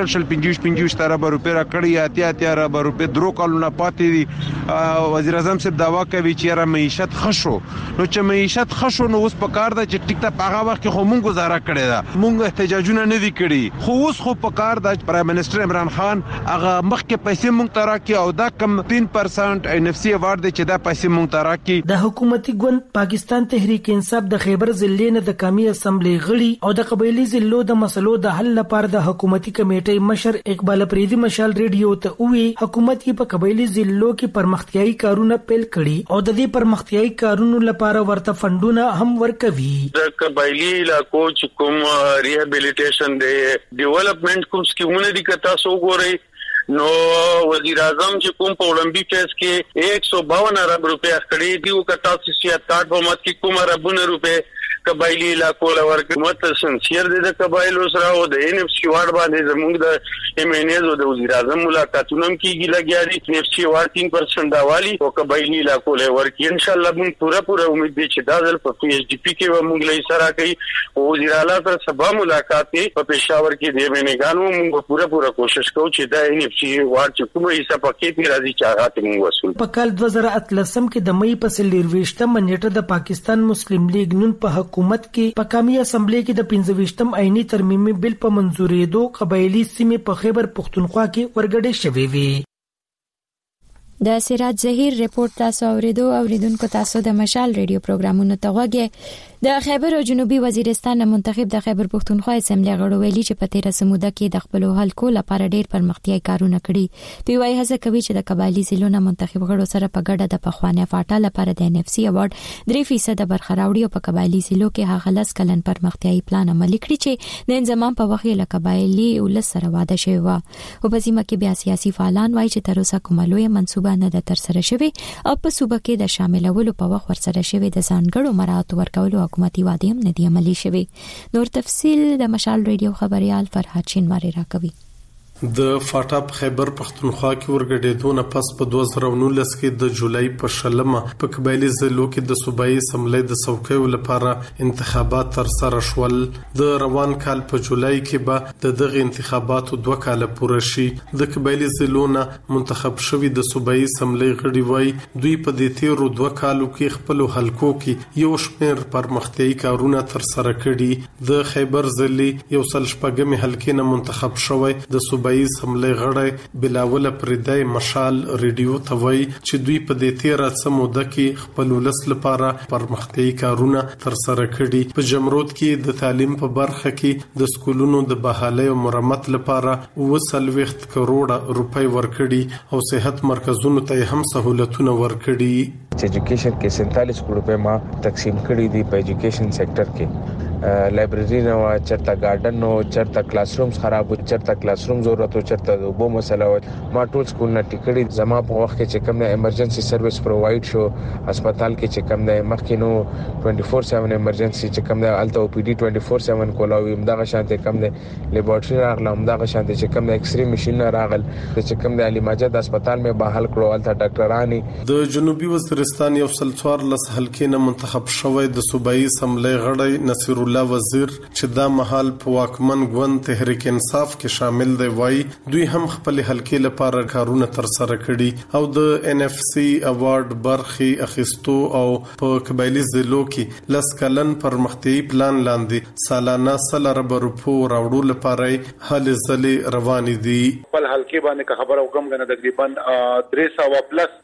55 ارب روپۍ راکړي 80 ارب روپۍ درو کالونه پاتې دي وزیر اعظم صاحب داوا کوي چې را معیشت خشو نو چې معیشت خشو نو اوس په کار ده چې ټیک ته په هغه وخت کې خو موږ گزاره کړی دا موږ احتجاجونه نه دي کړی خو اوس خو په کار ده پرایم منسٹر عمران خان هغه مخکې پیسې موږ ته راکړي او دا کم 3% NFC ایوارډ دی چې دا پیسې موږ ته راکړي د حکومتي ګوند پاکستان تحریک انصاف د خیبر ضلع نه د قومي اسمبلی غړي او د قبایلی ضلعو د مسلو د حل لپاره د حکومتي کمیټې مشر اقبال پریدي مشال ریډیو ته وی حکومت کې په قبایلی ضلعو کې پرمختیايي کارونه پیل کړي او د دې پرمختیايي کارونو لپاره ورته فندونه هم ورکوي د قبایلی علاقو چې کوم ریهابیلیټیشن دی ډیولپمنٹ کوم سکیمونه دي کتا سو ګوري نو وزیر اعظم چې کوم په اولمپیک فیس کې 152 ارب روپے کړي دي او کتا 67 په مت کې کوم اربونه روپے قبایلی علاقو لور حکومت سنسیر د قبایلو سره او د NFC ایوارډ باندې زموږ د MNAز او د وزیر اعظم ملاقاتونه کیږي لګیا دي NFC ایوارډ 3% داوالي او قبایلی علاقو لور کې ان شاء الله موږ پورا امید دي چې دا ځل په PHDP کې موږ لې سره کوي او وزیر اعلی سره سبا ملاقات په پېښور کې د MNAګانو موږ پورا کوشش کوو چې دا NFC ایوارډ چې کومه حصہ پکې پی راځي چې هغه موږ وصول په کال 2013 کې د مې په 23 منېټه د پاکستان مسلم لیگ نون په حکومت کې په قومي اسمبلی کې د 25م عیني ترمیمي بل په منزورېدو قبایلی سیمې په خیبر پختونخوا کې ورګډې شوې وي د سراج ظهیر رپورت تاسو اوریدونکو تاسو د مشال ریډیو پروګرامونو ته غوږی د خیبر او جنوبي وزیرستان منتخب د خیبر پختونخوا اسمبلی غړو ویلي چې په 13 سموده کې د خپل حلقو لپاره ډېر پرمختیايي کارونه کړي دوی وايي هڅه کوي چې د قبایلی ضلعونو منتخب غړو سره په ګډه د پخوانی فاټا لپاره د NFC ایوارډ 3% برخراوړي او په قبایلی ضلعو کې هغه لس کلن پرمختیايي پلان عملي کړي چې د انضمام په وخت له قبایلی ولس سره واده شوی و او په سیمه کې بیا سیاسي فعالان وايي چې تر اوسه کومه لویه منصوبه نه ده ترسره شوی او په صوبه کې د شاملولو په وخت ورسره شوی د ځانګړو مراحتو ورکولو حکومتي وعده هم نه دی عملي شوی نور تفصیل د مشال ریډیو خبريال فرحات شینواری راکوي د فاټا په خیبر پختونخوا کې ورګډېدونه پس په 2019 کې د جولای په شلمه په قبایلی ضلعو کې د صوبایي اسمبلی د څوکیو لپاره انتخابات تر سره شول د روان کال په جولای کې به د دغه انتخاباتو 2 کال پوره شي د قبایلی ضلعونو منتخب شوی د صوبایي اسمبلی غړي وای دوی په دې تیرو 2 کالو کې خپل حلقو کې یو شمېر پرمختیايي کارونه تر سره کړي د خیبر ضلع یو سل شپږمې حلقې نه منتخب شوی د صوبایي اسمبلی غړی بلاول پردای مشال ریډیو ته وایي چې دوی په دې 13 موده کې خپل ولس لپاره پرمختیايي کارونه تر سره کړي په جمرود کې د تعلیم په برخه کې د سکولونو د بحالۍ او مرمت لپاره 2.3 کروڑ روپۍ ورکړي او صحت مرکزونو ته هم سہولتونه ورکړي एजुकेशन के 47 करोड़ रुपए मां तकसीम करी दी पे एजुकेशन सेक्टर के लाइब्रेरी न वा चरता गार्डन नो चरता क्लासरूम्स खराब हो चरता क्लासरूम जरूरत हो चरता वो मसला हो मा टूल स्कूल न टिकड़ी जमा په وخت کې چې کوم نه ایمرجنسي سرویس پروواید شو هسپتال کې چې کوم نه مخکینو 24/7 ایمرجنسي چې کوم نه الته او پی ډي 24/7 کولاوي مدغه شانته کوم نه لیبارټري راغله مدغه شانته چې کوم نه ایکس ری ماشين راغل چې کوم نه علي ماجد هسپتال مې بحال کړو الته ډاکټرانی د جنوبي وزیرستان یو سلطوار لس حلقې نه منتخب شوی د صوبایي اسمبلی غړی نصیر الله وزیر چې دا محل په واکمن ګوند تحریک انصاف کې شامل دی وای دوی هم خپل حلقې لپاره کارونه تر سره کړي او د NFC ایوارډ برخي اخیستو او په قبایلی ضلعو کې لس کلن پرمختیايي پلان لاندې سالانه 100 ارب روپو راوړو لپاره هلې ځلې روان دي خپل حلقې باندې خبره وکم غنه تقریبا 300 پلس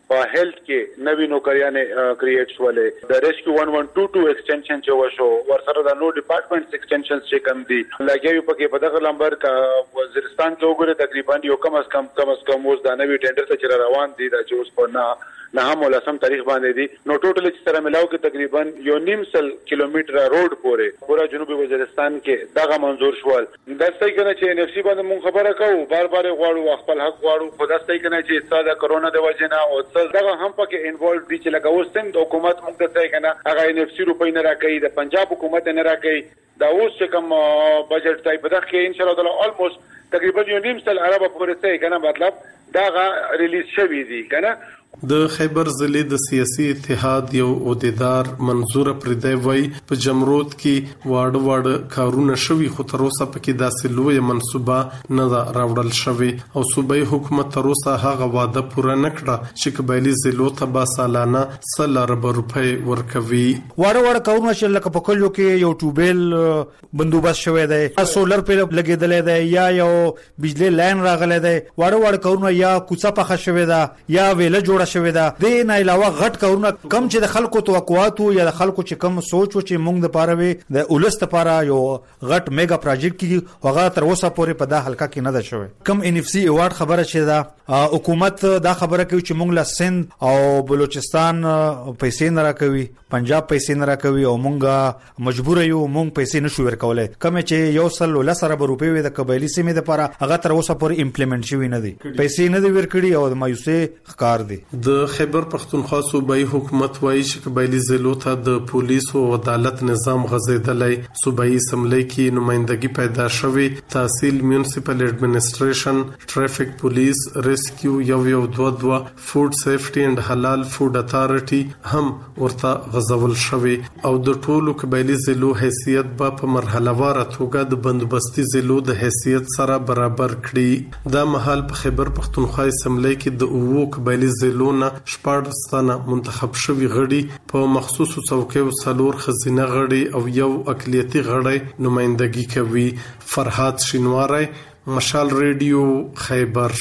په هیلث کې نوې نوکریانې کریټ شولې د ریسکیو 1122 ایکسټنشن چې وشو ورسره د نو ډپارټمنټس ایکسټنشنز چې کم دي لګیو پکې په دغه لمبر کا وزیرستان کې وګوره تقریبا یو کم از کم اوس د نوې ټینډر ته روان دي د چې اوس په نه هم ولسم تاریخ باندې دي نو ټوټل چې سره ملاو کې تقریبا 1.5 کیلومتر روډ پورې جنوبي وزیرستان کې دغه منظور شول دا څنګه کنه چې NFC باندې مونږ خبره کوو بار غواړو خپل حق غواړو خدا څنګه کنه چې ساده کرونا د وجنه او دغه هم پکې انوالو دي چې لکه اوس څنګه حکومت مونږ ته څنګه کنه هغه NFC روپۍ نه راکړي د پنجاب حکومت نه راکړي دا اوس چې کوم بجټ ټایپ په دغه کې ان شاء الله تعالی الموست تقریبا 1.5 ارب پورې څنګه کنه مطلب دا ریلیز شوی دی کنه د خیبر ضلع د سیاسي اتحاد یو عہدیدار منظور پردی وای په جمرود کې واړه کارونه شوي خو تر اوسه پکې داسې لوی منصوبه نه راوړل شوی او صوبایي حکومت تر اوسه هغه وعده پوره نه کړه چې قبایلی ضلعو ته به سالانه 100 ارب روپۍ ورکوي واړه کارونه چې لکه په کلیو کې یو ټوبل بندوبست شوی دی سولر په لګیدل دی یا یو بجلی لاین راغلی دی واړه کارونه یا کوڅه پخه شوی دا یا ویله جوړه شوی دا د نه علاوه غټ کارونه کم چې د خلکو توقعات یا د خلکو چې کم سوچ و چې موږ د پاره وي د اولست لپاره یو غټ میگا پروجیکټ کې هغه تر اوسه پورې په دا حلقه کې نه ده شوی کم NFC ایوارډ خبره چې دا حکومت دا خبره کوي چې موږ له سند او بلوچستان پیسې نه راکوي پنجاب پیسې نه راکوي او موږ مجبور یو موږ پیسې نشو ورکولای کوم چې یو سل لسره روپۍ وي د قبایلی سیمې لپاره هغه تر اوسه پورې امپلیمنٹ شوی نه دي پیسې نه دی ورکړي او د مایوسه ښکار دي د خیبر پختونخوا صوبایي حکومت وایي چې قبایلی ضلعو ته د پولیس او عدالت نظام غځېدلی صوبایي اسمبلی کې نمائندګي پیدا شوې تحصیل میونسپل ایڈمنسټریشن ټریفک پولیس ریسکیو یو 22 فود سیفټي اند حلال فود اتارټي هم ورته غځول شوې او د ټولو قبایلی ضلعو حیثیت په مرحله واره توګه د بندوبستي ضلعو د حیثیت سره برابر کړي دا مهال په خیبر پختونخوا اسمبلی کې د اوو قبایلی ضلعو نه شپږ منتخب شوي غړي په مخصوصو څوکیو څلور خزینه غړي او یو اقلیتي غړي نمائندګي کوي فرحات شینواری مشال ریډیو خیبر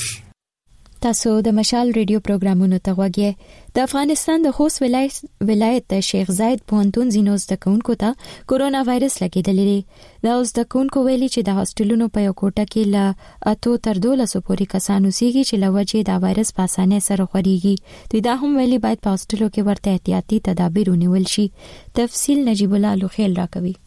تاسو د مشال ریډیو پروګرامونو ته غوږی د افغانستان د خوست ولایت د شیخ زاید پوهنتون زینو زده کوونکو ته کورونا وایرس لګیدلی دی دا زده کوونکو ویلي چې د هاستلونو په یو کوټه کې له 8 تر 12 پورې کسان اوسېږي چې له وجې دا وایرس په اسانۍ سره خوريږي دوی دا هم ویلي باید په هاستلو کې ورته احتیاطي تدابیر ونیول شي تفصیل نجیب الله لوخیل راکوي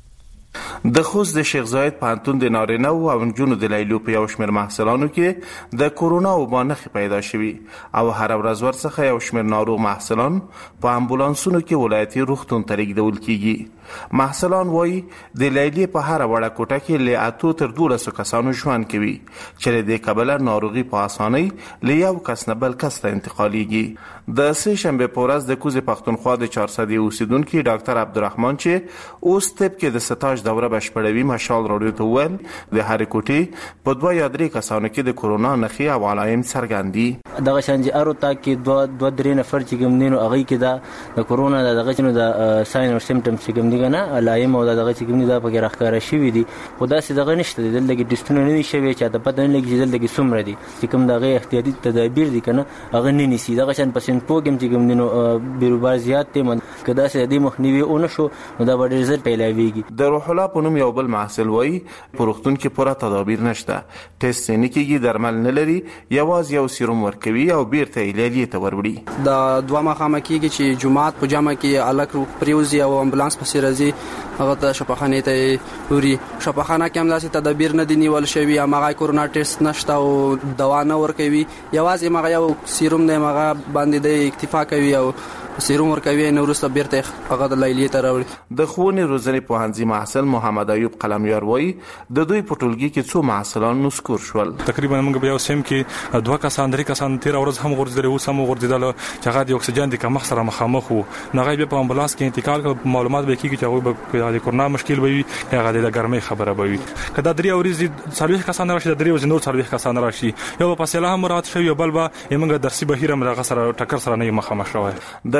د خوست د شیخ زاید پوهنتون د نارینه او نجونو د لیلیو په یو شمېر محصلانو کې د کورونا وبا نښې پیدا شوي او هر ورځ ورڅخه یو شمېر ناروغ محصلان په امبولانسونو کې ولایتي روغتون ته لیږدول کیږي محصلان وایي د لیلیې په هر وړه کوټه کې له 8 تر 12 کسانو ژوند کوي چې د کبله ناروغي په اسانۍ له یو کس نه بل کس ته انتقالېږي د سه شنبه په ورځ د کوزې پښتونخوا د 400 اوسیدونکو ډاکټر عبدالرحمن چې اوس طب کې د ستاج دوره بشپړوي مشال راډیو ته وویل د هر کوټې په 2 یا 3 کسانو کې د کورونا نښې او علائم څرګند دي دغه شانجي اروتا کې 2-3 نفر چې ګمنینو هغه کې د کورونا دغه چې د ساين او سیمټمز چې ګمنی کنه علائم او دغه چې ګمنی دا پکې راخاره شوی دي خدا سي دغه نشته دلته کې ټیسټونه نه شوی چې د پته نه لګي چې دلته کې څومره دي چې کوم دغه احتیاطي تدابیر دي کنه هغه نه نيسي دغه شان پسند پوګم چې ګمنینو بیروبار زیات ته من کدا سي د مخنیوي او نشو نو دا به ریزلټ پیلاویږي د روح الله په نوم یو بل محصل وایي پروختون کې پوره تدابیر نشته ټیسټ نه کیږي درمل نه لري یوازې یو سیروم ورکوي او بیرته لیلیې ته وروړي د دوه مخامه کیږي چې جمعات په جامه کې الک پریوزي او امبولانس پسې راځي هغه ته شفاخانه ته وري شفاخانه کې هم داسې تدابیر نه دي نیول شوی هغه کورونا ټیسټ نشته او دوا نه ورکوي یوازې مغه یو سیروم دی مغه باندې د اکتفا کوي او سیروم ورکوي نو وروسته بیرته هغه د لیلیې ته راوړي د ښوونې روزنې پوهنځي محصل محمد ایوب قلمیار وایي د دوی په ټولګي کې څو محصلان نسکور شول تقریبا موږ په یو سیم کې 2 کسان 3 کسان تیر ورځ هم غورځېدل او سم غورځېدل چې هغه د اکسیجن د کمښت سره مخامخ وو نو هغه په امبولانس کې انتقال کړ معلومات به کیږي چې هغه د کورونا مشکل وي هغه د ګرمۍ خبره وي کدا 3 ورځې 40 کسان راشي د 3 ورځې نور 40 کسان راشي یو په فاصله هم مراد شوی بل به موږ درسي بهیره ملغه سره ټکر سره نه مخامخ شوی د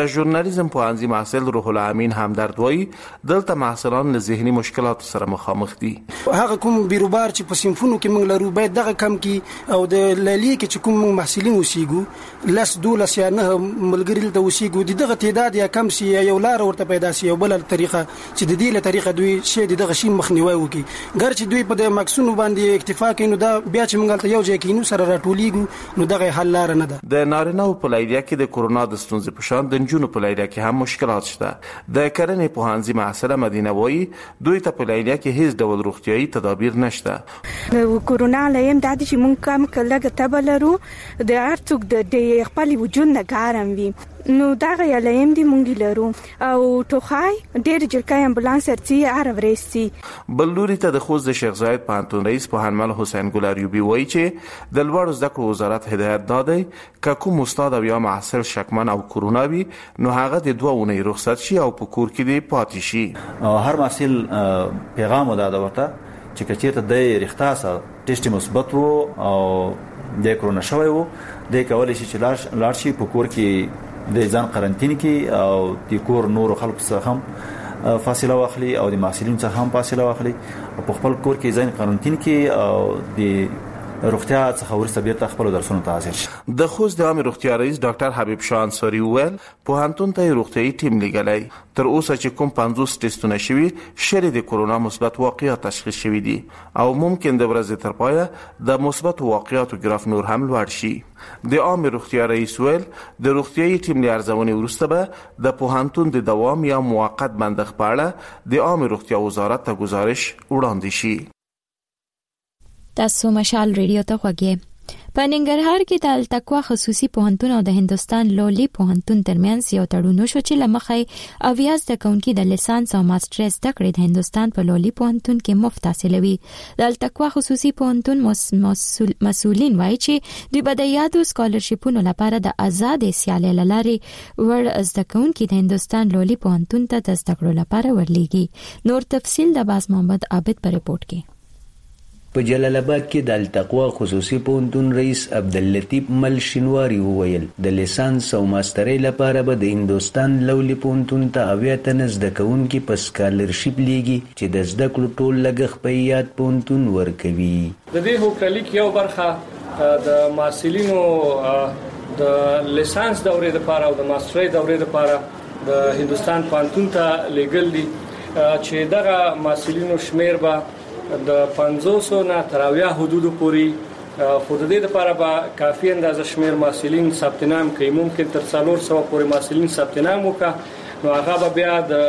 د ژورنالیزم پوهنځي محصل روح الامین همدرد وایي دلته محصلان له ذهني مشکلاتو سره مخامخ دي. هغه کوم بیروبار چې په صنفونو کې موږ لرو باید دغه کم کی او د لیلی کې چې کوم محصلین اوسېګو لس دولس یا نه ملګری ته اوسېګو دغه تعداد یا کم سی یو لار ورته پیدا سی یو بل طریقه چې د دې له طریقه دوی شی دغه شی مخنیوي وکي ګر چې دوی په د مکسونو باندې اکتفا کوي نو دا بیا چې موږ ته یو ځای کې نو سره راټولېګو نو دغه حل لار نه ده. د نارینه په لایریا کې د کورونا د ستونزې په شان د نجونو په لایریا کې هم مشکلات شته. د کرنې پوهنځي محصله مدینه وایي دوی ته په لایریا کې هیڅ ډول روغتیايي تدابیر نشته. د کورونا لایم د دې چې موږ کم کله تبه لرو د ارڅوک د خپل وجود نه ګارم وي نو دا غیا لایم دی مونږ لرو او ټوخای ډېر جلکای امبولانس ارتي ارورسي. بلوري ته د خوست د شیخ زاید پانتون رئیس پوهنمل حسین ګل اریوبی وایي چې د لوړ زده کړو وزارت هدایت دادی که کوم استاد یا محصل شکمن او کورونا وي نو هغه د 2 اونۍ رخصت شي او په کور کې دی پاتې شي. هر محصل پیغام ودا ورته چې کچېرته د رښتاسه ټیسټ مثبت وو او د کورونا شوی وو د کولای شي چې لاړ شي په کور کې د ځان قرنټین کې او د کور نور خلکو څخه هم فاصله واخلي او د محصلینو څخه هم فاصله واخلي او په خپل کور کې ځان قرنټین کې او د روغتیا څخه ورسته بیرته خپل درسونو ته حاضر شي. د خوست د عامه روغتیا رئیس ډاکټر حبیب شاه انصاری وویل پوهنتون ته روغتیايي ټیم لګلای تر اوسه چې کوم 50 ټیسټونه شوي شری د کورونا مثبت واقعیت تشخیص شوي دي او ممکن د ورځې تر پایه د مثبت واقعیاتو ګراف نور هم لوړ شي. د عامه روغتیا رئیس ویل د روغتیايي ټیم له ارزونې وروسته به د پوهنتون د دوام یا موقت بندښت په اړه د عامه روغتیا وزارت ته گزارش وړاندې شي. تاسو مشال ریډیو ته خوږی په ننګرهار کې د التقوا خصوصي پوهنتون او د هندستان لولي پوهنتون ترمنځ یو تړون شو چې لمخې اویاز د کونکي د لیسانس او ماسترز د کړې د هندستان په لولي پوهنتون کې مفت حاصلوي. د التقوا خصوصي پوهنتون مسؤلین وایي چې دوی به د یادو سکالرشیپونو لپاره د آزاد سیالۍ لارې ور زده کونکي د هندستان لولي پوهنتون ته د زده کړو لپاره ورلیږي. نور تفصیل د باز محمد عابد په ریپورت کې. په جلال آباد کې د التقوا خصوصي پوهنتون رئیس عبداللطیف مل شینواری وویل د لیسانس او ماسترۍ لپاره به د هندستان لولي پوهنتون ته 90 تنه زده کوونکي په سکالرشیپ لیږي چې د زده کړو ټول لګښت په یاد پوهنتون ورکوي. د دې هوکړلیک یو برخه د محصلینو د لیسانس دورې لپاره او د ماسترۍ دورې لپاره د هندستان پوهنتون ته لیږل دي چې دغه محصلینو شمیر به د 500 نه تر 80 حدودو پورې خود دې لپاره به کافي اندازه شمیر محصلین ثبت نام کوي. ممکن تر 400 پورې محصلین ثبت نام وکړي نو هغه به بیا د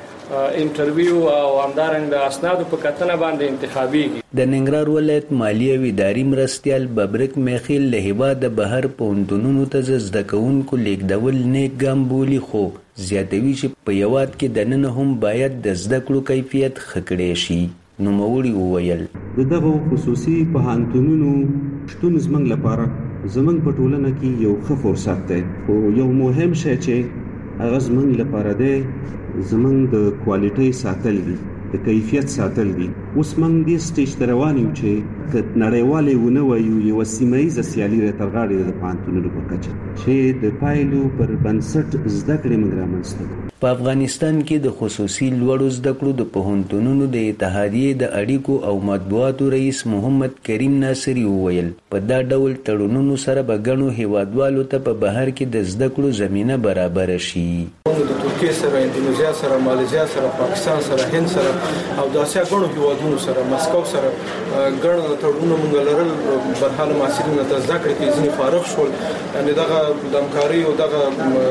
انټرویو او همدارنګ د اسنادو په کتنه باندې انتخابيږي. د ننګرهار ولایت مالی او اداري مرستيال ببرک میخیل له هیواد بهر پوهنتونونو ته زده کوونکو لیږدول نیک ګام بولي خو زیاتوي چې په یواد کې دننه هم باید د زده کړو کیفیت ښه کړی شي. نو موري وویل دغه خصوصي پوهنتونونو شتون زمنګ لپاره زمنګ په ټولنه کې یو ښه فرصت دی او یو مهم شی چې هغه زمنګ لپاره دی زمنګ د کوالټي ساتل دي د کیفیت ساتل دي. اوس موږ د سټیج ته روان یو چې نړیوالې ونه وایو یو سیمایي سیالي تر غاړې د پوهنتونونو په کچه چې د پایلو پر بنسټ زده کړې موږ رامنځته. په افغانستان کې د خصوصي لوړو زده کړو د پوهنتونونو د اتحادیې د اړیکو او مطبوعاتو رئیس محمد کریم ناصری وویل په دا ډول تړونونو سره به ګڼو هیوادوالو ته په بهر کې د زده کړو زمینه برابر شي. د ترکیه سره، اندونیزیا سره، ماليزیا سره، پاکستان سره، هند سره او د اسیا ګڼو هیوادونو سره، مسکو سره ګڼ تړونونه موږ لرل. برحال محصلین ته زده کړې کې ځینې فارغ شول. یعنی دغه د همکاري او دغه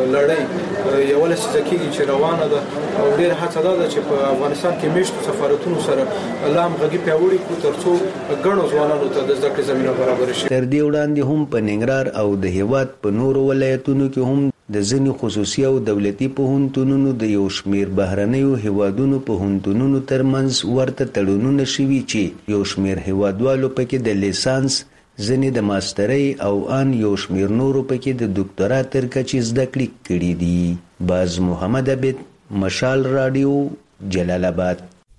لړۍ یو لسیزه کې روانه ده او ډېر هڅه ده چې په افغانستان کې میشتو سفارتونو سره لام غږی پیاوړي کو ترڅو ګڼو ځوانانو ته د زده کړې زمينه برابر شي. تر دې وړاندې هم په ننګرهار او د هیواد په نورو ولایتونو کې هم د ځینو خصوصي او دولتي پوهنتونونو د یو شمیر بهرنیو هیوادونو پوهنتونونو ترمنځ ورته تړونونه شوي چې یو شمیر هیوادوالو پکې د لیسانس ځینې د ماسترۍ او ان یو شمیر نورو پکې د ډاکټرا تر کچې زده کړې کړې دي. باز محمد عبد مشال رادیو جلال آباد.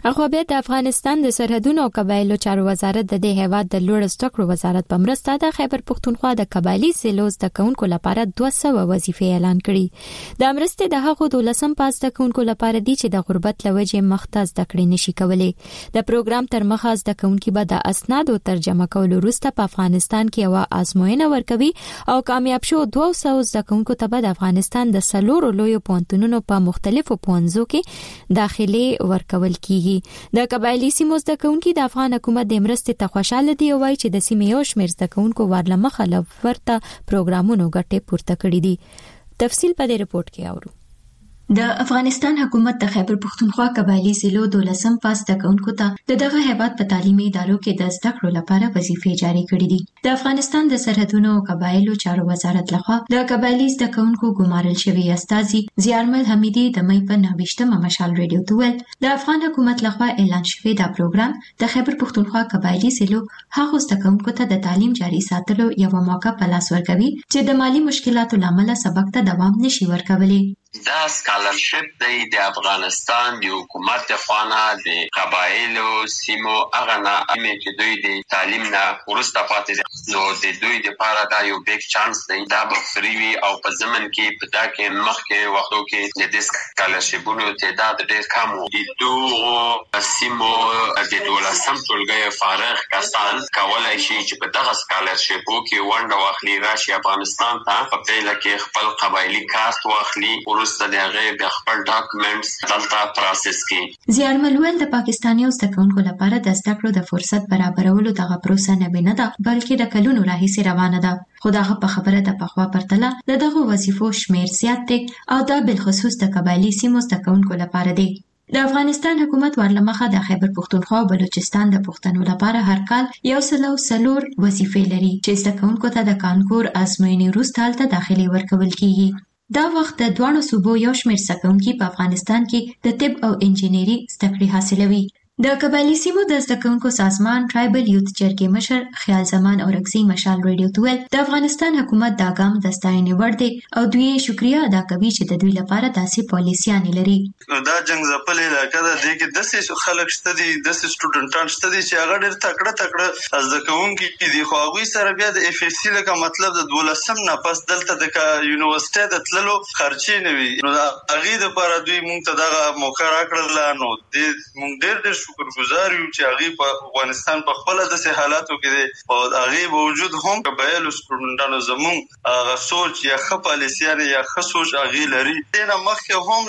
اخو بیا د افغانستان د سرحدونو او قبایلو چارو وزارت د دې هیواد د لوړ زده وزارت په مرسته د خیبر پښتونخوا د قبایلی سیلوز د کونکو لپاره 200 وظیفې اعلان کړي. د مرستې د هغو 12 پاس د کونکو لپاره دي چې د غربت لوجې مختص د کړې نشي کولای. د پروګرام تر مخه د کونکو به د اسنادو ترجمه کولو وروسته په افغانستان کې یو آزموینه ورکوي او کامیاب شو 200 د کونکو ته د افغانستان د سلورو لویو پونتونونو په مختلفو پونځو کې داخلي ورکول کیږي. د قبایلی سیمو زده کوونکي د افغان حکومت د مرستې ته خوشاله دي او وايي چې د سیمې یو شمېر زده کوونکو ورلمخه ورته پروګرامونو ګټې پورته کړې دي. تفصیل په دې رپورت کې اورو. د افغانستان حکومت د خیبر پښتونخوا قبایلی ضلعو 12 پاس د کونکو ته دغه هیواد په تعلیمي ادارو کې د زده کړو لپاره وظیفې جاری کړې دي. د افغانستان د سرحدونو او قبایلو چارو وزارت لخوا د قبایلی زده کونکو ګمارل شوی استاذي زیارمل حمیدي د مې په 29مه مشال ریډیو ته ویل د افغان حکومت لخوا اعلان شوی دا پروګرام د خیبر پښتونخوا قبایلی ضلعو هغه زده کونکو ته د تعلیم جاری ساتلو یو موقع په لاس ورکوي چې د مالی مشکلاتو لامل سبق ته دوام نشي ورکولی. دا سکالرشپ دی د افغانستان د حکومت خوانه د قبایلو سیمو هغه نه چې دوی د تعلیم نه ورسته پاتې دي نو د دوی لپاره دا یو بیگ چانس دی. دا به فری وي او په زمن کې په دا کې مخکې وختو کې د سکالرشپونو تعداد ډېر کم و. د دوه سیمو د 12 ټولګي فارغ کسان کولای شي چې په دغه سکالرشپو کې ونډه واخلي راشي افغانستان ته په پیل کې خپل قبایلی کارت واخلي خپل ډاکومېنټس دلته پروسس کړي. زیارمل ول د پاکستاني زدهکونکو لپاره د زده کړو د فرصت برابرولو دغه پروسه نه ده بلکې د کلونو راهیسې روانه ده. خو دغه په خبره د پخوا پرتله دغه وظیفو شمیر زیات دی او دا بالخصوص د قبایلی سیمو زدهکونکو لپاره دی. د افغانستان حکومت ورلمخه د خیبر پښتونخوا او بلوچستان د پښتنو لپاره هر کال 104 وظیفې لري چې زدهکونکو ته د کانکور ازموینې وروسته هلته داخلي ورکول کیږي. دا وخت د دوه صوبو یو شمېر زدهکونکي په افغانستان کې د طب او انجینری زده کړې حاصلوي. د قبایلی سیمو د زدهکونکو سازمان ټرایبل یوت جرګې مشر خیال زمان اورکزي مشال ریډیو ته ویل د افغانستان حکومت دا ګام د ستاینې وړ دی او دوی شکریا ادا کوي چې د دوی لپاره داسې پالیسیانې لري. دا جنگ ځپلې علاقه ده دې کې داسې خلک شته دي داسې سټوډنټان شته دي چې هغه ډېر تکړه زدهکونکي دي خو هغوی سره بیا د اف ایس سی لکه مطلب د 12 نه پس دلته د یونیورسيټي د تللو خرچې نه وي نو هغې دپاره دوی موږ ته دغه موقع راکړله نو موږ ډېر شکرګزار یو چې هغې په افغانستان په خپله داسې حالاتو کې دی او هغې باوجود هم قبایلو سټوډنټانو زموږ هغه سوچ یا ښه پالیسیانې یا ښه سوچ هغې لري. دې نه مخکې هم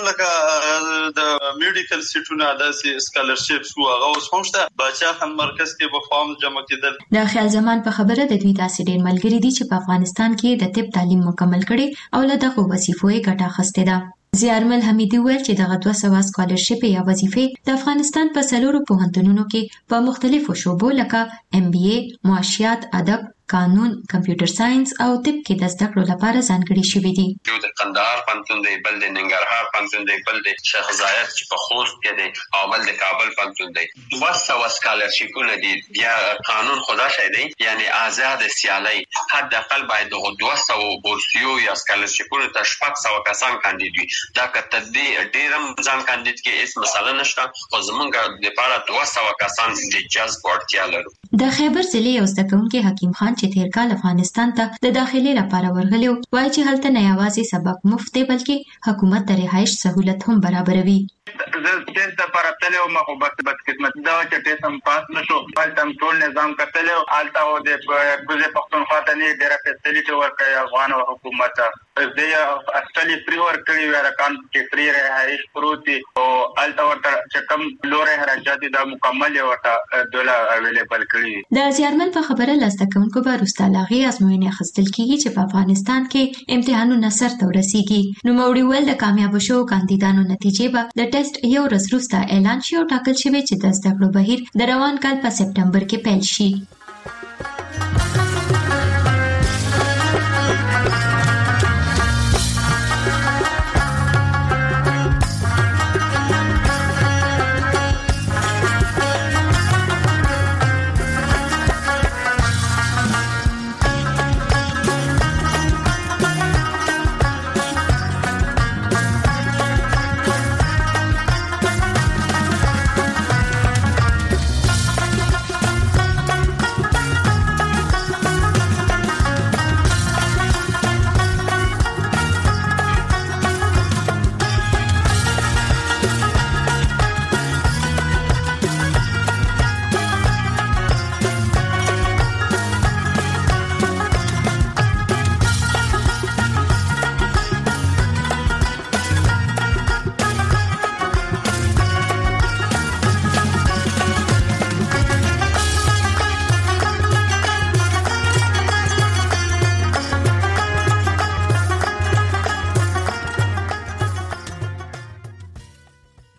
لکه د میډیکل سیټونه داسې سکالرشپس وو هغه اوس هم شته باچا خان مرکز کې به فارم جمع کېدل. د خیال زمان په خبره د دوی داسې ډېر ملګري دي چې په افغانستان کې د طب تعلیم مکمل کړي او له دغو وظیفو یې ګټه اخیستې ده. زیارمل حمیدي ویل چې دغه 200 سکالرشپ یا وظیفې د افغانستان په سلورو پوهنتونونو کې په مختلفو شعبو لکه ام بي اي، معاشیات، ادب، قانون، کمپیوټر ساينس او طب کې د زده کړو لپاره ځانګړي شوي دي. یو د قندهار پوهنتون دی، بل د ننګرهار پوهنتون دی، بل د شیخ زاید چې په خوست کې دی او بل د کابل پوهنتون دی. 200 سکالرشپونه دي. بیا قانون خدا شي دی یعنی آزاد سیالي حد اقل باید دغه 200 بورسیو یا سکالرشپونه ته 600 کسان کاندید وي. دا کته دې ډیرم ځان کاندید کې هیڅ مسله نشته خو زمونږ د لپاره 200 کسان د جذب اړتیا لرو. د خیبر ضلع یو زدهکونکي حکیم خان چې تیر کال افغانستان ته د داخلي لپاره ورغلی وایي چې هلته نه یوازې سبق مفت دی بلکې حکومت د رهایش سهولت هم برابروي. زه ټیسټ لپاره تللی وم خو بد قسمت دا وه چې ټیسټ هم پاس نه شو. هلته هم ټول نظام کتلی و هلته و د کوزې پښتونخوا ته نه ډېره فیسیلیټي ورکوي افغان حکومت دې اصلي فری ورکړي وي رقم چې فری رهایش پروت دي او هلته ورته چې کوم لورې حراجات دي دا مکمل یې ورته دوله اویلیبل کړي. د زیارمل په خبره له زده کوونکو به وروسته له هغې ازموینې اخیستل کېږي چې په افغانستان کې امتحانونه سرته ورسیږي. نوموړي ویل د کامیابو شوو کاندیدانو نتیجې به د ټیسټ یو ورځ وروسته اعلان شي او ټاکل شوی چې د زده کړو بهیر د روان کال په سپټمبر کې پیل شي.